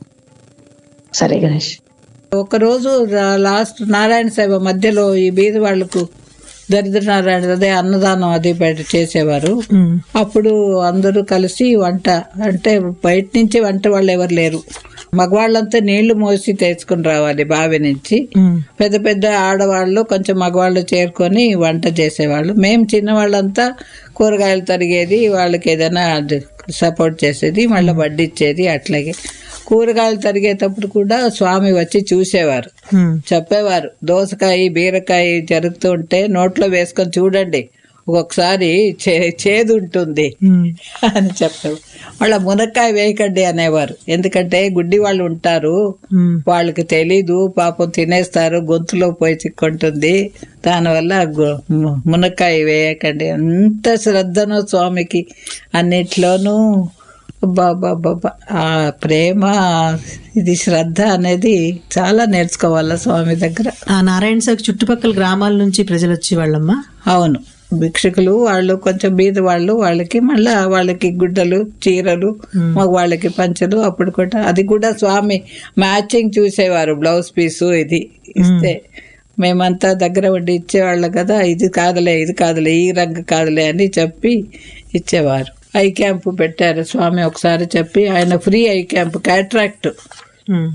సరే గణేష్. ఒకరోజు లాస్ట్ నారాయణ సేవ మధ్యలో ఈ బీద వాళ్లకు దరిద్ర నారాయణ అదే అన్నదానం అది పెట్టి చేసేవారు. అప్పుడు అందరూ కలిసి వంట, అంటే బయట నుంచి వంట వాళ్ళు ఎవరు లేరు, మగవాళ్ళంతా నీళ్లు మోసి తెచ్చుకుని రావాలి బావి నుంచి. పెద్ద పెద్ద ఆడవాళ్ళు కొంచెం మగవాళ్ళు చేరుకొని వంట చేసేవాళ్ళు. మేము చిన్నవాళ్ళంతా కూరగాయలు తరిగేది, వాళ్ళకి ఏదైనా సపోర్ట్ చేసేది, మళ్ళీ వడ్డిచ్చేది. అట్లాగే కూరగాయలు తరిగేటప్పుడు కూడా స్వామి వచ్చి చూసేవారు, చెప్పేవారు దోసకాయ బీరకాయ జరుగుతూ ఉంటే నోట్లో వేసుకొని చూడండి, ఒక్కొక్కసారి చే చేదు ఉంటుంది అని చెప్పారు. వాళ్ళ మునక్కాయ వేయకండి అనేవారు, ఎందుకంటే గుడ్డి వాళ్ళు ఉంటారు, వాళ్ళకి తెలీదు, పాపం తినేస్తారు, గొంతులో పోయి చిక్కుంటుంది, దానివల్ల మునక్కాయ వేయకండి. అంత శ్రద్ధను స్వామికి అన్నిట్లోనూ. బాబా బాబా ఆ ప్రేమ, ఇది శ్రద్ధ అనేది చాలా నేర్చుకోవాలా స్వామి దగ్గర. ఆ నారాయణ సాగు చుట్టుపక్కల గ్రామాల నుంచి ప్రజలు వచ్చేవాళ్ళమ్మా. అవును, భిక్షకులు వాళ్ళు కొంచెం బీద వాళ్ళు, వాళ్ళకి మళ్ళా వాళ్ళకి గుడ్డలు చీరలు, మగ వాళ్ళకి పంచలు. అప్పుడు కూడా అది కూడా స్వామి మ్యాచింగ్ చూసేవారు, బ్లౌజ్ పీసు ఇది ఇస్తే మేమంతా దగ్గర ఉండి ఇచ్చేవాళ్ళం కదా, ఇది కాదులే ఇది కాదులే ఈ రంగు కాదులే అని చెప్పి ఇచ్చేవారు. ఐ క్యాంప్ పెట్టారు స్వామి ఒకసారి చెప్పి, ఆయన ఫ్రీ ఐ క్యాంప్, క్యాట్రాక్ట్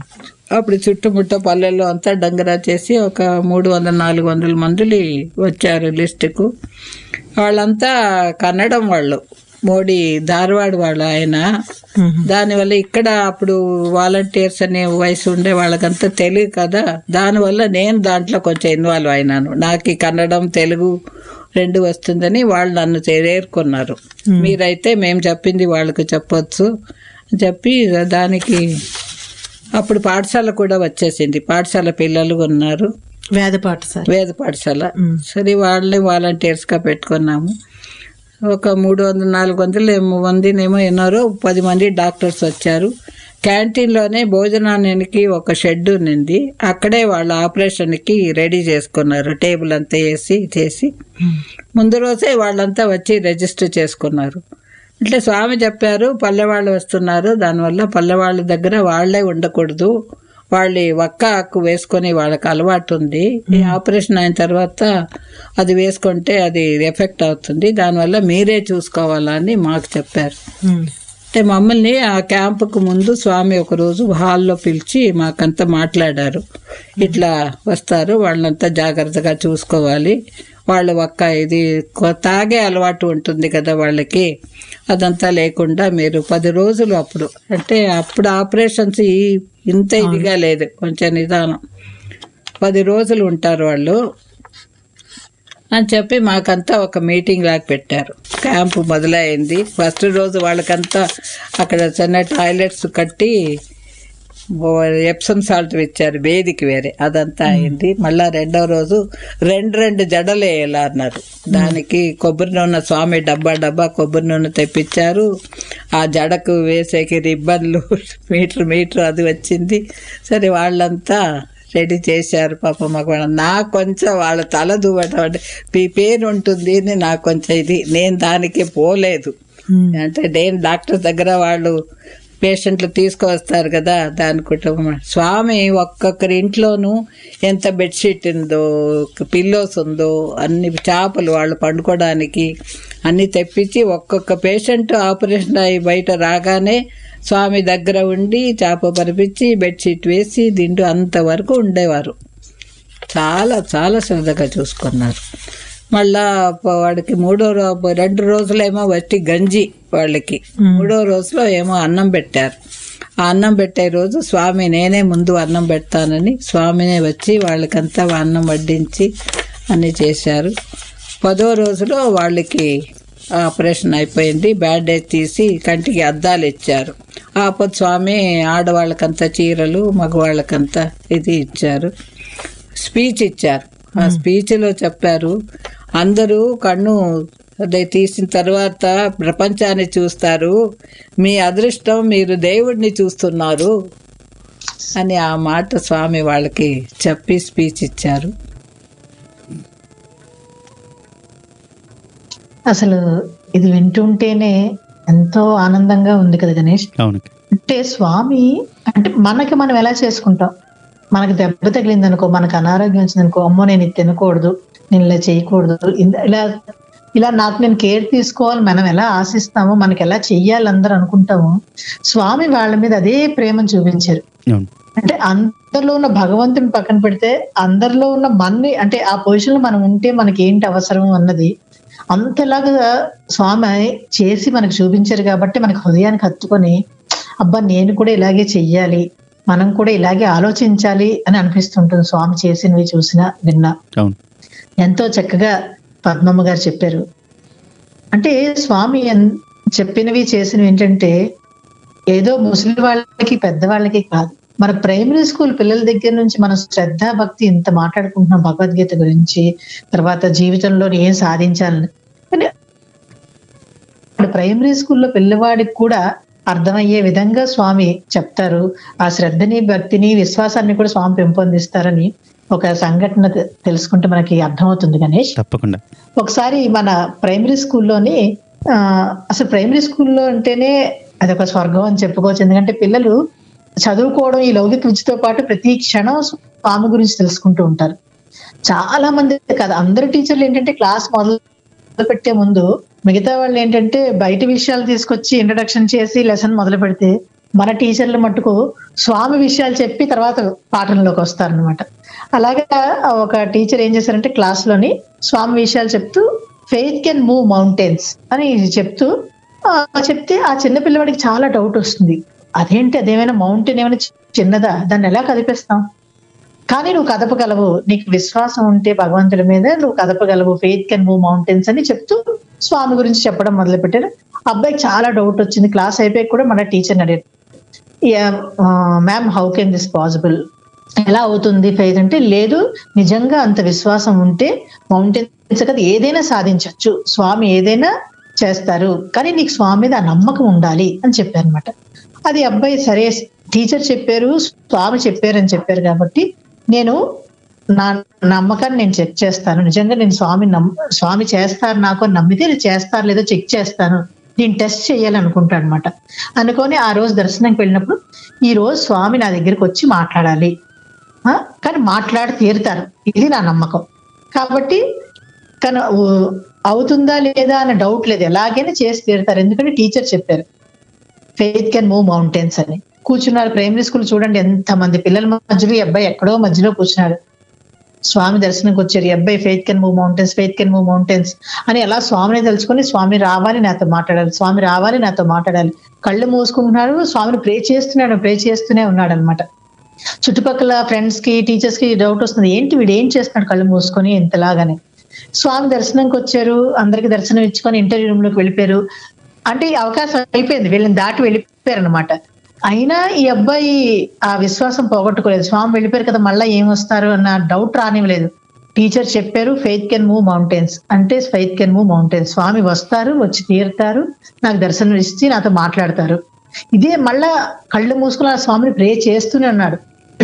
అప్పుడు చుట్టుముట్ట పల్లెల్లో అంతా డంగరా చేసి ఒక మూడు వందల నాలుగు వందల మందిని వచ్చారు లిస్టుకు. వాళ్ళంతా కన్నడం వాళ్ళు, మోడీ ధార్వాడ్ వాళ్ళు ఆయన. దానివల్ల ఇక్కడ అప్పుడు వాలంటీర్స్ అనే వయసు ఉండే వాళ్ళకంతా తెలుగు కదా, దానివల్ల నేను దాంట్లో కొంచెం ఇన్వాల్వ్ అయినాను. నాకు ఈ కన్నడం తెలుగు రెండు వస్తుందని వాళ్ళు నన్ను చేరుకున్నారు. మీరైతే మేము చెప్పింది వాళ్ళకు చెప్పొచ్చు అని చెప్పి దానికి అప్పుడు పాఠశాల కూడా వచ్చేసింది. పాఠశాల పిల్లలు ఉన్నారు, వేద పాఠశాల వేద పాఠశాల. సరే వాళ్ళని వాలంటీర్స్గా పెట్టుకున్నాము. ఒక మూడు వందల నాలుగు వందలు మందినేమో ఎన్నారో పది మంది డాక్టర్స్ వచ్చారు. క్యాంటీన్లోనే భోజనానికి ఒక షెడ్ ఉన్నింది, అక్కడే వాళ్ళ ఆపరేషన్కి రెడీ చేసుకున్నారు. టేబుల్ అంతా వేసి చేసి ముందు రోజే వాళ్ళంతా వచ్చి రిజిస్టర్ చేసుకున్నారు. అంటే స్వామి చెప్పారు పల్లెవాళ్ళు వస్తున్నారు, దానివల్ల పల్లెవాళ్ళ దగ్గర వాళ్లే ఉండకూడదు, వాళ్ళు ఒక్క ఆకు వేసుకొని వాళ్ళకి అలవాటు ఉంది, ఈ ఆపరేషన్ అయిన తర్వాత అది వేసుకుంటే అది ఎఫెక్ట్ అవుతుంది, దానివల్ల మీరే చూసుకోవాలని మాకు చెప్పారు. అంటే మమ్మల్ని ఆ క్యాంపుకు ముందు స్వామి ఒకరోజు హాల్లో పిలిచి మాకంతా మాట్లాడారు. ఇట్లా వస్తారు, వాళ్ళంతా జాగ్రత్తగా చూసుకోవాలి, వాళ్ళు ఒక్క ఇది తాగే అలవాటు ఉంటుంది కదా వాళ్ళకి, అదంతా లేకుండా మీరు పది రోజులు అప్పుడు అంటే అప్పుడు ఆపరేషన్స్ ఈ ఇంత ఇదిగా లేదు, కొంచెం నిదానం, పది రోజులు ఉంటారు వాళ్ళు అని చెప్పి మాకంతా ఒక మీటింగ్ లాగా పెట్టారు. క్యాంపు మొదలైంది. ఫస్ట్ రోజు వాళ్ళకంతా అక్కడ చిన్న టాయిలెట్స్ కట్టి ఎప్సమ్ సాల్ట్ ఇచ్చారు, వేదికి వేరే, అదంతా అయింది. మళ్ళా రెండవ రోజు రెండు రెండు జడలు వేయాలి అన్నారు. దానికి కొబ్బరి నూనె, స్వామి డబ్బా డబ్బా కొబ్బరి నూనె తెప్పించారు. ఆ జడకు వేసేకి రిబ్బన్లు మీటర్ మీటర్ అది వచ్చింది. సరే వాళ్ళంతా రెడీ చేశారు. పాప మాకు నాకు కొంచెం వాళ్ళ తల దువ్వటం అంటే మీ పేరు ఉంటుంది అని నాకు కొంచెం ఇది, నేను దానికి పోలేదు. అంటే నేను డాక్టర్ దగ్గర వాళ్ళు పేషెంట్లు తీసుకువస్తారు కదా, దాని కుటుంబం. స్వామి ఒక్కొక్కరి ఇంట్లోనూ ఎంత బెడ్షీట్ ఉందో, పిల్లోస్ ఉందో, అన్ని చేపలు వాళ్ళు పండుకోవడానికి అన్ని తెప్పించి ఒక్కొక్క పేషెంట్ ఆపరేషన్ అయ్యి బయట రాగానే స్వామి దగ్గర ఉండి చేప పరిపించి బెడ్షీట్ వేసి దిండు అంతవరకు ఉండేవారు. చాలా చాలా శ్రద్ధగా చూసుకున్నారు. మళ్ళా వాడికి మూడో రోజు రెండు రోజులేమో వట్టి గంజి వాళ్ళకి, మూడో రోజులో ఏమో అన్నం పెట్టారు. ఆ అన్నం పెట్టే రోజు స్వామి నేనే ముందు అన్నం పెడతానని స్వామినే వచ్చి వాళ్ళకంతా అన్నం వడ్డించి అన్నీ చేశారు. పదో రోజులో వాళ్ళకి ఆపరేషన్ అయిపోయింది. బ్యాండేజ్ తీసి కంటికి అద్దాలు ఇచ్చారు. ఆపొద్దు స్వామి ఆడవాళ్ళకంతా చీరలు, మగవాళ్ళకంతా ఇది ఇచ్చారు. స్పీచ్ ఇచ్చారు. ఆ స్పీచ్లో చెప్పారు, అందరూ కన్ను అదే తీసిన తర్వాత ప్రపంచాన్ని చూస్తారు, మీ అదృష్టం మీరు దేవుడిని చూస్తున్నారు అని ఆ మాట స్వామి వాళ్ళకి చెప్పి స్పీచ్ ఇచ్చారు. అసలు ఇది వింటుంటేనే ఎంతో ఆనందంగా ఉంది కదా గణేష్. అవును. అంటే స్వామి అంటే మనకి మనం ఎలా చేసుకుంటాం, మనకు దెబ్బ తగిలింది అనుకో, మనకు అనారోగ్యం వచ్చింది అనుకో, అమ్మో నేను ఇది తినకూడదు, నేను ఇలా చేయకూడదు, ఇలా ఇలా నాకు నేను కేర్ తీసుకోవాలి మనం ఎలా ఆశిస్తామో, మనకి ఎలా చెయ్యాలి అందరూ అనుకుంటాము. స్వామి వాళ్ళ మీద అదే ప్రేమను చూపించారు. అంటే అందరిలో ఉన్న భగవంతుని పక్కన పెడితే అందరిలో ఉన్న మన్ని, అంటే ఆ పొజిషన్ లో మనం ఉంటే మనకి ఏంటి అవసరం అన్నది అంతలాగా స్వామి చేసి మనకు చూపించారు. కాబట్టి మనకు హృదయానికి హత్తుకొని అబ్బా నేను కూడా ఇలాగే చెయ్యాలి, మనం కూడా ఇలాగే ఆలోచించాలి అని అనిపిస్తుంటుంది స్వామి చేసినవి చూసినా విన్నా. ఎంతో చక్కగా పద్మమ్మ గారు చెప్పారు. అంటే స్వామి చెప్పినవి చేసినవి ఏంటంటే ఏదో ముసలి వాళ్ళకి పెద్దవాళ్ళకి కాదు, మన ప్రైమరీ స్కూల్ పిల్లల దగ్గర నుంచి మనం శ్రద్ధ భక్తి ఇంత మాట్లాడుకుంటున్నాం భగవద్గీత గురించి, తర్వాత జీవితంలో ఏం సాధించాలని. కానీ ప్రైమరీ స్కూల్లో పిల్లవాడికి కూడా అర్థమయ్యే విధంగా స్వామి చెప్తారు. ఆ శ్రద్ధని భక్తిని విశ్వాసాన్ని కూడా స్వామి పెంపొందిస్తారని ఒక సంఘటన తెలుసుకుంటే మనకి అర్థమవుతుంది గణేష్. తప్పకుండా. ఒకసారి మన ప్రైమరీ స్కూల్లోని ఆ అసలు ప్రైమరీ స్కూల్లో అంటేనే అదొక స్వర్గం అని చెప్పుకోవచ్చు. ఎందుకంటే పిల్లలు చదువుకోవడం ఈ లౌకిక విద్యతో పాటు ప్రతి క్షణం స్వామి గురించి తెలుసుకుంటూ ఉంటారు. చాలా మంది కదా, అందరు టీచర్లు ఏంటంటే క్లాస్ మొదలు పెట్టే ముందు మిగతా వాళ్ళు ఏంటంటే బయట విషయాలు తీసుకొచ్చి ఇంట్రడక్షన్ చేసి లెసన్ మొదలు పెడితే మన టీచర్లు మట్టుకు స్వామి విషయాలు చెప్పి తర్వాత పాఠంలోకి వస్తారనమాట. అలాగా ఒక టీచర్ ఏం చేశారంటే క్లాస్ లోని స్వామి విషయాలు చెప్తూ ఫెయిత్ కెన్ మూవ్ మౌంటైన్స్ అని చెప్తూ ఆ, చెప్తే ఆ చిన్న పిల్లవాడికి చాలా డౌట్ వస్తుంది. అదేంటి, అదేమైనా మౌంటైన్ ఏమైనా చిన్నదా, దాన్ని ఎలా కదిపేస్తాం? కానీ నువ్వు కదపగలవు, నీకు విశ్వాసం ఉంటే భగవంతుడి మీద నువ్వు కదపగలవు, ఫెయిత్ కెన్ మూవ్ మౌంటైన్స్ అని చెప్తూ స్వామి గురించి చెప్పడం మొదలు పెట్టారు. అబ్బాయికి చాలా డౌట్ వచ్చింది. క్లాస్ అయిపోయి కూడా మన టీచర్ని అడిగారు, ma'am how can this possible, ఎలా అవుతుంది ఫెయిత్ అంటే, లేదు నిజంగా అంత విశ్వాసం ఉంటే మౌంటైన్స్ కదా ఏదైనా సాధించవచ్చు, స్వామి ఏదైనా చేస్తారు, కానీ నీకు స్వామి మీద ఆ నమ్మకం ఉండాలి అని చెప్పారు అనమాట. అది అబ్బాయి సరే టీచర్ చెప్పారు, స్వామి చెప్పారు అని చెప్పారు కాబట్టి నేను నా నమ్మకాన్ని నేను చెక్ చేస్తాను, నిజంగా నేను స్వామి నమ్ స్వామి చేస్తారు నాకు అని నమ్మితే నేను చేస్తారు లేదో చెక్ చేస్తాను, నేను టెస్ట్ చేయాలనుకుంటాను అనమాట. అనుకొని ఆ రోజు దర్శనంకి వెళ్ళినప్పుడు ఈ రోజు స్వామి నా దగ్గరికి వచ్చి మాట్లాడాలి, ఆ, కానీ మాట్లాడి తీరుతారు, ఇది నా నమ్మకం. కాబట్టి కానీ అవుతుందా లేదా అన్న డౌట్ లేదు, ఎలాగైనా చేసి తీరుతారు, ఎందుకంటే టీచర్ చెప్పారు ఫెయిత్ కెన్ మూవ్ మౌంటైన్స్ అని. కూర్చున్నారు ప్రైమరీ స్కూల్ చూడండి, ఎంత మంది పిల్లల మధ్యలో ఈ అబ్బాయి ఎక్కడో మధ్యలో కూర్చున్నాడు. స్వామి దర్శనంకి వచ్చారు, ఈ అబ్బాయి faith can move mountains faith can move mountains అని ఎలా స్వామిని తెలుసుకొని స్వామి రావాలి నాతో మాట్లాడాలి, స్వామి రావాలి నాతో మాట్లాడాలి, కళ్ళు మూసుకుంటున్నాడు, స్వామిని ప్రే చేస్తున్నాడు, ప్రే చేస్తూనే ఉన్నాడు అనమాట. చుట్టుపక్కల ఫ్రెండ్స్ కి టీచర్స్ కి డౌట్ వస్తుంది, ఏంటి వీడు ఏం చేస్తున్నాడు కళ్ళు మూసుకొని ఇంతలాగానే. స్వామి దర్శనంకి వచ్చారు, అందరికి దర్శనం ఇచ్చుకొని ఇంటర్వ్యూ రూమ్ లోకి వెళ్ళిపోయారు. అంటే ఈ అవకాశం అయిపోయింది, వీళ్ళని దాటి వెళ్ళిపోయారు అనమాట. అయినా ఈ అబ్బాయి ఆ విశ్వాసం పోగొట్టుకోలేదు, స్వామి వెళ్ళిపోయారు కదా మళ్ళీ ఏం వస్తారు అన్న డౌట్ రానివ్వలేదు. టీచర్ చెప్పారు ఫెయిత్ కెన్ మూవ్ మౌంటైన్స్ అంటే faith can move mountains, Swami వస్తారు, వచ్చి తీరుతారు, నాకు దర్శనం ఇచ్చి నాతో మాట్లాడతారు. ఇదే మళ్ళా కళ్ళు మూసుకుని ఆ స్వామిని ప్రే చేస్తూనే ఉన్నాడు.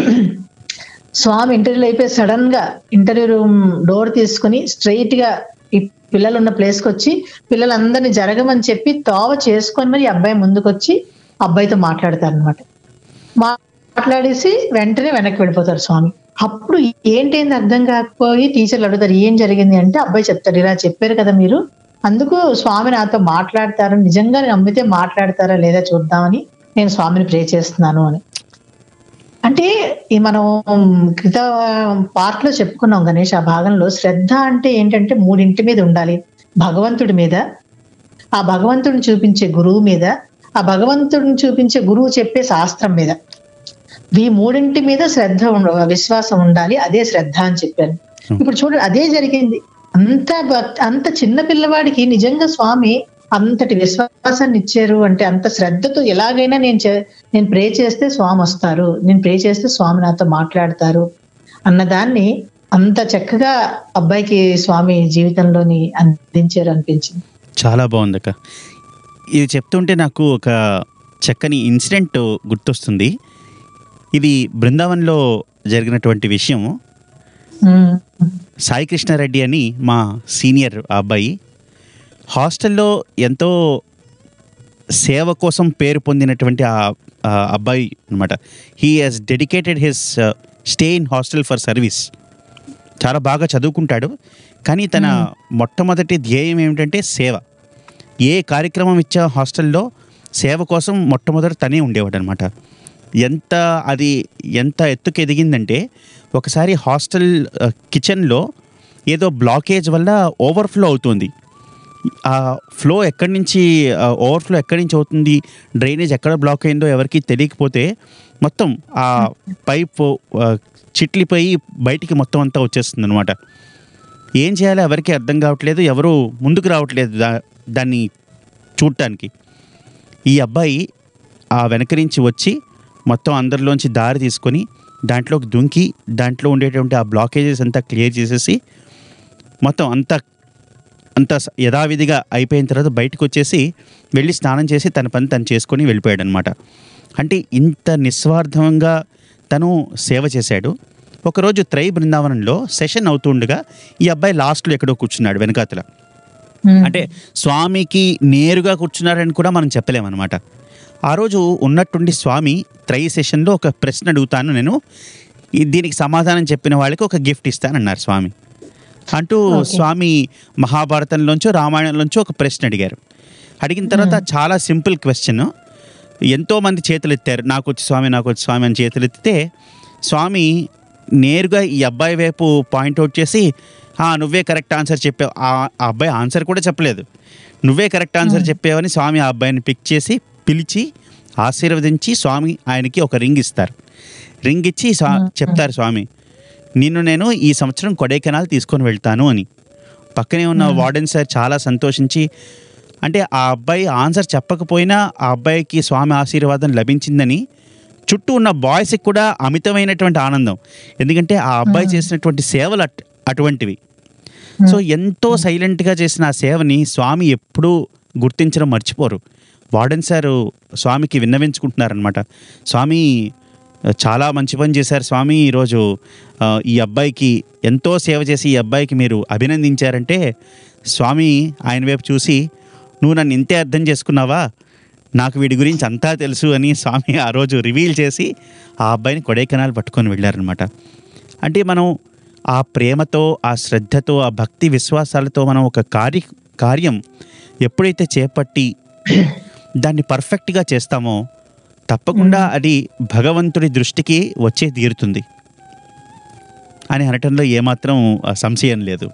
స్వామి ఇంటర్వ్యూలో అయిపోయి సడన్ గా ఇంటర్వ్యూ రూమ్ డోర్ తీసుకుని స్ట్రైట్ గా ఈ పిల్లలు ఉన్న ప్లేస్ కి వచ్చి పిల్లలందరినీ జరగమని చెప్పి తోవ చేసుకొని మరి అబ్బాయి ముందుకు వచ్చి అబ్బాయితో మాట్లాడతారు అనమాట. మాట్లాడేసి వెంటనే వెనక్కి వెళ్ళిపోతారు స్వామి. అప్పుడు ఏంటేంది అర్థం కాకపోయి టీచర్లు అడుగుతారు ఏం జరిగింది అంటే అబ్బాయి చెప్తాడు, ఇలా చెప్పారు కదా మీరు, అందుకు స్వామి నాతో మాట్లాడతారు, నిజంగా నమ్మితే మాట్లాడతారా లేదా చూద్దామని నేను స్వామిని ప్రే చేస్తున్నాను అని. అంటే ఈ మనం క్రిత పార్ట్ లో చెప్పుకున్నాం గణేష్, ఆ భాగంలో శ్రద్ధ అంటే ఏంటంటే మూడింటి మీద ఉండాలి, భగవంతుడి మీద, ఆ భగవంతుడిని చూపించే గురువు మీద, ఆ భగవంతుడిని చూపించే గురువు చెప్పే శాస్త్రం మీద, ఈ మూడింటి మీద శ్రద్ధ విశ్వాసం ఉండాలి, అదే శ్రద్ధ అని చెప్పాను. ఇప్పుడు చూడండి అదే జరిగింది. అంత అంత చిన్న పిల్లవాడికి నిజంగా స్వామి అంతటి విశ్వాసాన్ని ఇచ్చారు అంటే, అంత శ్రద్ధతో ఎలాగైనా నేను నేను ప్రే చేస్తే స్వామి వస్తారు, నేను ప్రే చేస్తే స్వామి నాతో మాట్లాడతారు అన్నదాన్ని అంత చక్కగా అబ్బాయికి స్వామి జీవితంలోని అందించారు అనిపించింది. చాలా బాగుంది అక్క. ఇది చెప్తుంటే నాకు ఒక చక్కని ఇన్సిడెంట్ గుర్తొస్తుంది. ఇది బృందావన్లో జరిగినటువంటి విషయం. సాయి కృష్ణారెడ్డి అని మా సీనియర్ అబ్బాయి హాస్టల్లో ఎంతో సేవ కోసం పేరు పొందినటువంటి ఆ అబ్బాయి అనమాట. He has dedicated his stay in hostel for service. చాలా బాగా చదువుకుంటాడు, కానీ తన మొట్టమొదటి ధ్యేయం ఏమిటంటే సేవ. ఏ కార్యక్రమం ఇచ్చా హాస్టల్లో సేవ కోసం మొట్టమొదటి తనే ఉండేవాడు అనమాట. ఎంత అది ఎంత ఎత్తుకు ఎదిగిందంటే, ఒకసారి హాస్టల్ కిచెన్లో ఏదో బ్లాకేజ్ వల్ల ఓవర్ఫ్లో అవుతుంది. ఆ ఫ్లో ఎక్కడి నుంచి ఓవర్ఫ్లో ఎక్కడి నుంచి అవుతుంది, డ్రైనేజ్ ఎక్కడ బ్లాక్ అయిందో ఎవరికి తెలియకపోతే మొత్తం ఆ పైప్ చిట్లిపోయి బయటికి మొత్తం అంతా వచ్చేస్తుంది అనమాట. ఏం చేయాలో ఎవరికి అర్థం కావట్లేదు, ఎవరు ముందుకు రావట్లేదు దా దాన్ని చూడటానికి. ఈ అబ్బాయి ఆ వెనక నుంచి వచ్చి మొత్తం అందరిలోంచి దారి తీసుకొని దాంట్లోకి దుంకి దాంట్లో ఉండేటువంటి ఆ బ్లాకేజెస్ అంతా క్లియర్ చేసేసి మొత్తం అంతా అంత యథావిధిగా అయిపోయిన తర్వాత బయటకు వచ్చేసి వెళ్ళి స్నానం చేసి తన పని తను చేసుకొని వెళ్ళిపోయాడు అనమాట. అంటే ఇంత నిస్వార్థంగా తను సేవ చేశాడు. ఒకరోజు త్రై బృందావనంలో సెషన్ అవుతుండగా ఈ అబ్బాయి లాస్ట్లో ఎక్కడో కూర్చున్నాడు వెనకాతల. అంటే స్వామికి నేరుగా కూర్చున్నారని కూడా మనం చెప్పలేమన్నమాట. ఆ రోజు ఉన్నట్టుండి స్వామి త్రై సెషన్లో ఒక ప్రశ్న అడుగుతాను నేను, దీనికి సమాధానం చెప్పిన వాళ్ళకి ఒక గిఫ్ట్ ఇస్తానన్నారు స్వామి అంటూ. స్వామి మహాభారతంలోంచో రామాయణంలోంచో ఒక ప్రశ్న అడిగారు. అడిగిన తర్వాత చాలా సింపుల్ క్వశ్చన్, ఎంతోమంది చేతులు ఎత్తారు, నాకు వచ్చి స్వామి నాకు వచ్చి స్వామి అని చేతులు ఎత్తితే స్వామి నేరుగా ఈ అబ్బాయి వైపు పాయింట్అవుట్ చేసి నువ్వే కరెక్ట్ ఆన్సర్ చెప్పావు. ఆ అబ్బాయి ఆన్సర్ కూడా చెప్పలేదు, నువ్వే కరెక్ట్ ఆన్సర్ చెప్పావని స్వామి ఆ అబ్బాయిని పిక్ చేసి పిలిచి ఆశీర్వదించి స్వామి ఆయనకి ఒక రింగ్ ఇస్తారు. రింగ్ ఇచ్చి స్వా చెప్తారు స్వామి, నిన్ను నేను ఈ సంవత్సరం కొడైకెనాల్ తీసుకొని వెళ్తాను అని. పక్కనే ఉన్న వార్డెన్ సార్ చాలా సంతోషించి, అంటే ఆ అబ్బాయి ఆన్సర్ చెప్పకపోయినా ఆ అబ్బాయికి స్వామి ఆశీర్వాదం లభించిందని చుట్టూ ఉన్న బాయ్స్కి కూడా అమితమైనటువంటి ఆనందం. ఎందుకంటే ఆ అబ్బాయి చేసినటువంటి సేవలు అట్ అటువంటివి. సో ఎంతో సైలెంట్గా చేసిన ఆ సేవని స్వామి ఎప్పుడూ గుర్తించడం మర్చిపోరు. వార్డెన్ సార్ స్వామికి విన్నవించుకుంటున్నారనమాట, స్వామి చాలా మంచి పని చేశారు స్వామి, ఈరోజు ఈ అబ్బాయికి ఎంతో సేవ చేసి ఈ అబ్బాయికి మీరు అభినందించారంటే స్వామి ఆయన వైపు చూసి, నువ్వు నన్ను ఇంతే అర్థం చేసుకున్నావా, నాకు వీడి గురించి అంతా తెలుసు అని స్వామి ఆ రోజు రివీల్ చేసి ఆ అబ్బాయిని కొడైకెనాల్ పట్టుకొని వెళ్ళారనమాట. అంటే మనం ఆ ప్రేమతో, ఆ శ్రద్ధతో, ఆ భక్తి విశ్వాసాలతో మనం ఒక కార్య కార్యం ఎప్పుడైతే చేపట్టి దాన్ని పర్ఫెక్ట్గా చేస్తామో తప్పకుండా అది భగవంతుడి దృష్టికి వచ్చే తీరుతుంది అని అనటంలో ఏమాత్రం సంశయం లేదు.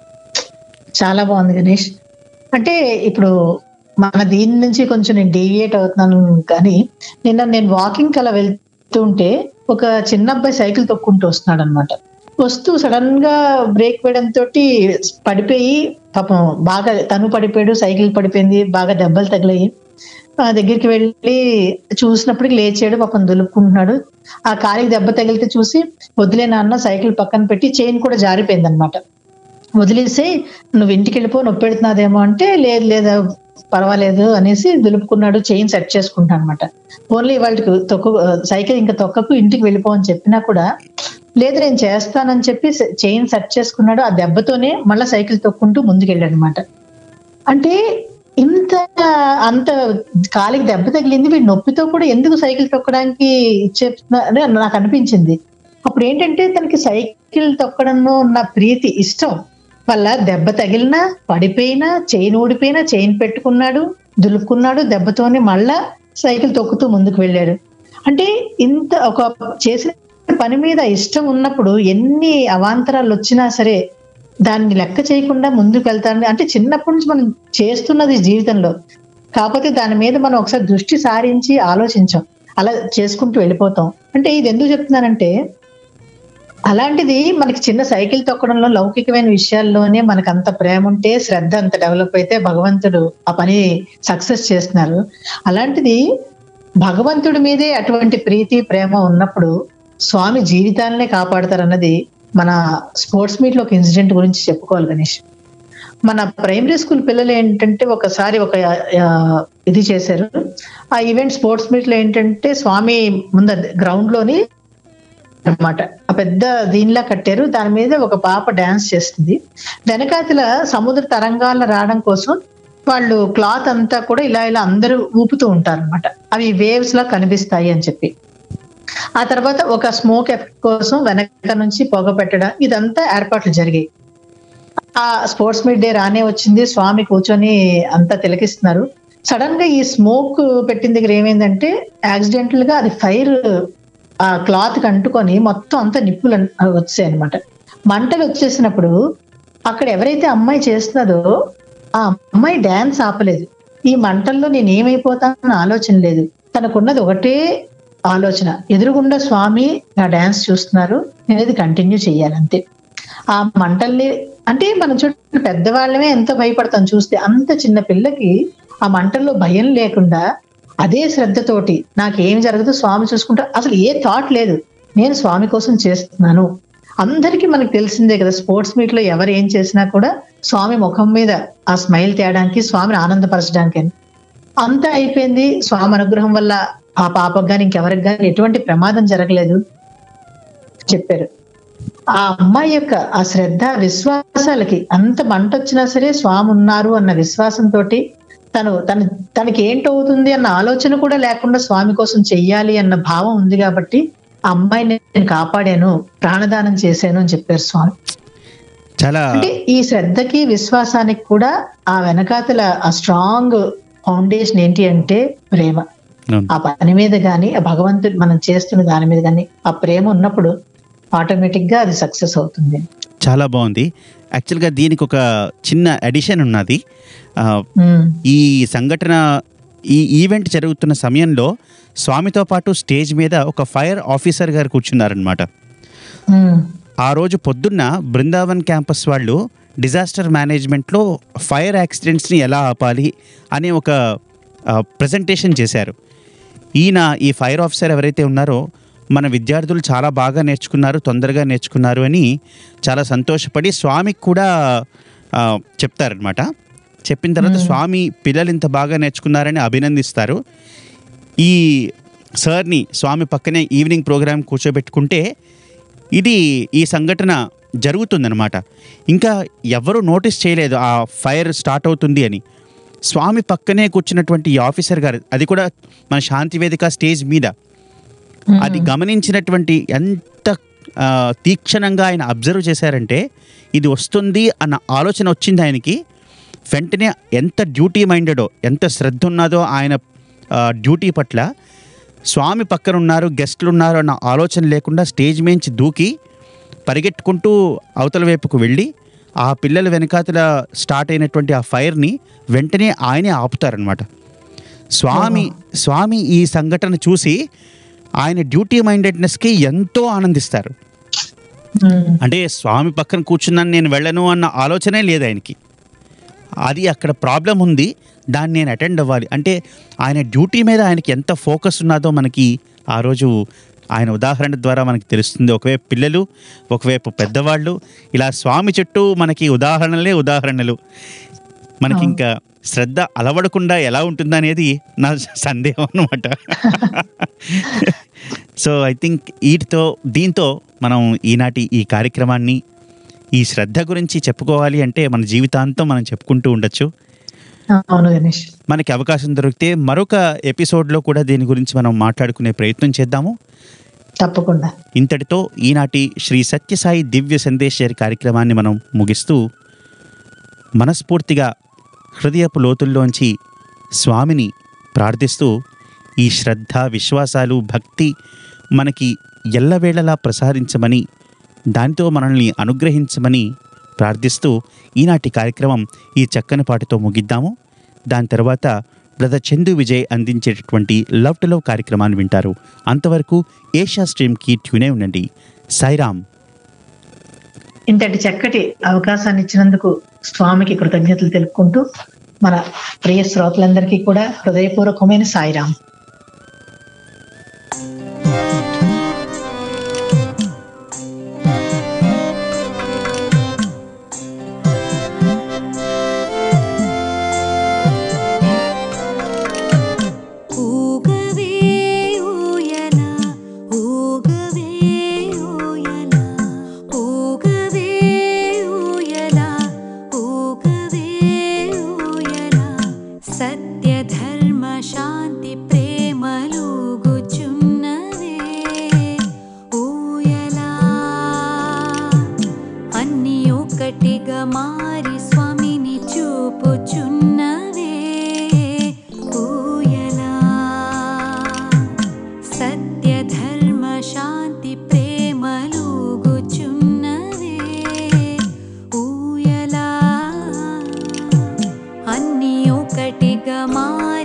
చాలా బాగుంది గణేష్. అంటే ఇప్పుడు మన దీని నుంచి కొంచెం నేను డీవియేట్ అవుతున్నాను, కానీ నిన్న నేను వాకింగ్ అలా వెళ్తుంటే ఒక చిన్న అబ్బాయి సైకిల్ తొక్కుంటూ వస్తున్నాడు అనమాట. వస్తూ సడన్ గా బ్రేక్ వేయడంతో పడిపోయి పాపం బాగా తను పడిపోయాడు, సైకిల్ పడిపోయింది, బాగా దెబ్బలు తగిలాయి. ఆ దగ్గరికి వెళ్ళి చూసినప్పటికి లేచాడు, పాపం దులుపుకుంటున్నాడు. ఆ కాలికి దెబ్బ తగిలితే చూసి వదిలే నాన్న సైకిల్ పక్కన పెట్టి చైన్ కూడా జారిపోయింది అనమాట. వదిలేసి నువ్వు ఇంటికి వెళ్ళిపో, నొప్పి పెడుతున్నాదేమో అంటే లేదు లేదా పర్వాలేదు అనేసి దులుపుకున్నాడు, చైన్ సెట్ చేసుకుంటాను అనమాట. ఓన్లీ వాళ్ళకి తొక్క సైకిల్ ఇంకా తొక్కకు ఇంటికి వెళ్ళిపో అని చెప్పినా కూడా లేదు నేను చేస్తానని చెప్పి చైన్ సెట్ చేసుకున్నాడు. ఆ దెబ్బతోనే మళ్ళీ సైకిల్ తొక్కుంటూ ముందుకెళ్ళాడు అనమాట. అంటే ఇంత అంత కాలికి దెబ్బ తగిలింది, వీడి నొప్పితో కూడా ఎందుకు సైకిల్ తొక్కడానికి చెప్తున్నా అని నాకు అనిపించింది. అప్పుడు ఏంటంటే తనకి సైకిల్ తొక్కడంలో ఉన్న ప్రీతి, ఇష్టం వల్ల దెబ్బ తగిలినా, పడిపోయినా, చైన్ ఊడిపోయినా చైన్ పెట్టుకున్నాడు, దులుపుకున్నాడు, దెబ్బతోనే మళ్ళా సైకిల్ తొక్కుతూ ముందుకు వెళ్ళాడు. అంటే ఇంత ఒక చేసిన పని మీద ఇష్టం ఉన్నప్పుడు ఎన్ని అవాంతరాలు వచ్చినా సరే దాన్ని లెక్క చేయకుండా ముందుకు వెళ్తాను. అంటే చిన్నప్పటి నుంచి మనం చేస్తున్నది జీవితంలో, కాకపోతే దాని మీద మనం ఒకసారి దృష్టి సారించి ఆలోచించాం, అలా చేసుకుంటూ వెళ్ళిపోతాం. అంటే ఇది ఎందుకు చెప్తున్నానంటే, అలాంటిది మనకి చిన్న సైకిల్ తొక్కడంలో లౌకికమైన విషయాల్లోనే మనకు అంత ప్రేమ ఉంటే, శ్రద్ధ అంత డెవలప్ అయితే భగవంతుడు ఆ పని సక్సెస్ చేస్తున్నారు. అలాంటిది భగవంతుడి మీదే అటువంటి ప్రీతి ప్రేమ ఉన్నప్పుడు స్వామి జీవితాలనే కాపాడతారన్నది మన స్పోర్ట్స్ మీట్ లో ఒక ఇన్సిడెంట్ గురించి చెప్పుకోవాలి గణేష్. మన ప్రైమరీ స్కూల్ పిల్లలు ఏంటంటే ఒకసారి ఒక ఇది చేశారు. ఆ ఈవెంట్ స్పోర్ట్స్ మీట్ లో ఏంటంటే స్వామి ముందు గ్రౌండ్ లోని అనమాట ఆ పెద్ద దీనిలా కట్టారు, దాని మీద ఒక పాప డాన్స్ చేస్తుంది. వెనకాతల సముద్ర తరంగాలు రావడం కోసం వాళ్ళు క్లాత్ అంతా కూడా ఇలా ఇలా అందరూ ఊపుతూ ఉంటారు అనమాట, అవి వేవ్స్ లా కనిపిస్తాయి అని చెప్పి. ఆ తర్వాత ఒక స్మోక్ ఎఫెక్ట్ కోసం వెనక నుంచి పొగ పెట్టడం, ఇదంతా ఏర్పాట్లు జరిగాయి. ఆ స్పోర్ట్స్ మీట్ డే రానే వచ్చింది, స్వామి కూర్చొని అంతా తిలకిస్తున్నారు. సడన్ గా ఈ స్మోక్ పెట్టిన దగ్గర ఏమైందంటే యాక్సిడెంటల్ గా అది ఫైర్ ఆ క్లాత్ కి అంటుకొని మొత్తం అంతా నిప్పులు వచ్చాయి అనమాట. మంటలు వచ్చేసినప్పుడు అక్కడ ఎవరైతే అమ్మాయి చేస్తున్నదో ఆ అమ్మాయి డాన్స్ ఆపలేదు. ఈ మంటల్లో నేను ఏమైపోతానని ఆలోచన లేదు, తనకున్నది ఒకటే ఆలోచన, ఎదురుగుండా స్వామి నా డాన్స్ చూస్తున్నారు, నేను ఇది కంటిన్యూ చెయ్యాలంతే. ఆ మంటల్ని అంటే మన చుట్టూ పెద్దవాళ్ళమే ఎంతో భయపడతాం చూస్తే, అంత చిన్న పిల్లకి ఆ మంటల్లో భయం లేకుండా అదే శ్రద్ధతోటి నాకేం జరగదు స్వామి చూసుకుంటా, అసలు ఏ థాట్ లేదు, నేను స్వామి కోసం చేస్తున్నాను. అందరికీ మనకు తెలిసిందే కదా, స్పోర్ట్స్ మీట్ లో ఎవరు ఏం చేసినా కూడా స్వామి ముఖం మీద ఆ స్మైల్ తేయడానికి, స్వామిని ఆనందపరచడానికి అని. అంతా అయిపోయింది, స్వామి అనుగ్రహం వల్ల ఆ పాపకు కానీ ఇంకెవరికి కానీ ఎటువంటి ప్రమాదం జరగలేదు చెప్పారు. ఆ అమ్మాయి యొక్క ఆ శ్రద్ధ విశ్వాసాలకి అంత మంట వచ్చినా సరే స్వామి ఉన్నారు అన్న విశ్వాసంతో తను తన తనకి ఏంటవుతుంది అన్న ఆలోచన కూడా లేకుండా స్వామి కోసం చెయ్యాలి అన్న భావం ఉంది కాబట్టి ఆ అమ్మాయిని నేను కాపాడాను, ప్రాణదానం చేశాను అని చెప్పారు స్వామి. చాలా అంటే ఈ శ్రద్ధకి విశ్వాసానికి కూడా ఆ వెనకాతల ఆ స్ట్రాంగ్ ఫౌండేషన్ ఏంటి అంటే ప్రేమ. అవును. ఆ పని మీద కానీ ఆ భగవంతుడు మనం చేస్తున్న దాని మీద కానీ ఆ ప్రేమ ఉన్నప్పుడు ఆటోమేటిక్ గా అది సక్సెస్ అవుతుంది. చాలా బాగుంది. యాక్చువల్గా దీనికి ఒక చిన్న అడిషన్ ఉన్నది. ఆ, ఉమ్, ఈ సంఘటన ఈ ఈవెంట్ జరుగుతున్న సమయంలో స్వామితో పాటు స్టేజ్ మీద ఒక ఫైర్ ఆఫీసర్ గారు కూర్చున్నారనమాట. ఉమ్, ఆ రోజు పొద్దున్న బృందావన్ క్యాంపస్ వాళ్ళు డిజాస్టర్ మేనేజ్మెంట్లో ఫైర్ యాక్సిడెంట్స్ని ఎలా ఆపాలి అనే ఒక ప్రజెంటేషన్ చేశారు. ఈయన ఈ ఫైర్ ఆఫీసర్ ఎవరైతే ఉన్నారో మన విద్యార్థులు చాలా బాగా నేర్చుకున్నారు, తొందరగా నేర్చుకున్నారు అని చాలా సంతోషపడి స్వామికి కూడా ఆ, చెప్తారనమాట. చెప్పిన తర్వాత స్వామి పిల్లలు ఇంత బాగా నేర్చుకున్నారని అభినందిస్తారు. ఈ సార్ని స్వామి పక్కనే ఈవినింగ్ ప్రోగ్రామ్ కూర్చోబెట్టుకుంటే ఇది ఈ సంఘటన జరుగుతుందన్నమాట. ఇంకా ఎవరు నోటీస్ చేయలేదు ఆ ఫైర్ స్టార్ట్ అవుతుంది అని. స్వామి పక్కనే కూర్చున్నటువంటి ఈ ఆఫీసర్ గారు, అది కూడా మన శాంతి వేదిక స్టేజ్ మీద, అది గమనించినటువంటి ఎంత ఆ, తీక్షణంగా ఆయన అబ్జర్వ్ చేశారంటే ఇది వస్తుంది అన్న ఆలోచన వచ్చింది ఆయనకి. వెంటనే ఎంత డ్యూటీ మైండెడో, ఎంత శ్రద్ధ ఉన్నదో ఆయన ఆ, డ్యూటీ పట్ల, స్వామి పక్కన ఉన్నారు, గెస్టులు ఉన్నారు అన్న ఆలోచన లేకుండా స్టేజ్ మించి దూకి పరిగెట్టుకుంటూ అవతల వైపుకు వెళ్ళి ఆ పిల్లల వెనకాతల స్టార్ట్ అయినటువంటి ఆ ఫైర్ని వెంటనే ఆయనే ఆపుతారనమాట. స్వామి స్వామి ఈ సంఘటన చూసి ఆయన డ్యూటీ మైండెడ్నెస్కి ఎంతో ఆనందిస్తారు. ఉమ్, అంటే స్వామి పక్కన కూర్చున్నాను, నేను వెళ్ళను అన్న ఆలోచనే లేదు ఆయనకి. అది అక్కడ ప్రాబ్లం ఉంది, దాన్ని నేను అటెండ్ అవ్వాలి అంటే ఆయన డ్యూటీ మీద ఆయనకి ఎంత ఫోకస్ ఉన్నదో మనకి ఆ రోజు ఆయన ఉదాహరణ ద్వారా మనకి తెలుస్తుంది. ఒకవైపు పిల్లలు, ఒకవైపు పెద్దవాళ్ళు, ఇలా స్వామి చుట్టూ మనకి ఉదాహరణలే ఉదాహరణలు. మనకి ఇంకా శ్రద్ధ అలవడకుండా ఎలా ఉంటుందనేది నా సందేహం అన్నమాట. సో ఐ థింక్ వీటితో దీంతో మనం ఈనాటి ఈ కార్యక్రమాన్ని, ఈ శ్రద్ధ గురించి చెప్పుకోవాలి అంటే మన జీవితాంతం మనం చెప్పుకుంటూ ఉండొచ్చు. అవును గణేష్. మనకి అవకాశం దొరికితే మరొక ఎపిసోడ్లో కూడా దీని గురించి మనం మాట్లాడుకునే ప్రయత్నం చేద్దాము. తప్పకుండా. ఇంతటితో ఈనాటి శ్రీ సత్యసాయి దివ్య సందేశ్ కార్యక్రమాన్ని మనం ముగిస్తూ మనస్ఫూర్తిగా హృదయపు లోతుల్లోంచి స్వామిని ప్రార్థిస్తూ ఈ శ్రద్ధ, విశ్వాసాలు, భక్తి మనకి ఎల్లవేళలా ప్రసాదించమని, దానితో మనల్ని అనుగ్రహించమని ప్రార్థిస్తూ ఈనాటి కార్యక్రమం ఈ చక్కని పాటతో ముగిద్దాము. దాని తర్వాత బ్రదర్ చందు విజయ్ అందించేటటువంటి లవ్ టు లవ్ కార్యక్రమాన్ని వింటారు. అంతవరకు ఏషియా స్ట్రీమ్కి ట్యూనే ఉండండి. సాయిరామ్. ఇంతటి చక్కటి అవకాశాన్ని ఇచ్చినందుకు స్వామికి కృతజ్ఞతలు తెలుపుకుంటూ మన ప్రియ శ్రోతలందరికీ కూడా హృదయపూర్వకమైన సాయిరాం. ఒకటిగా మారి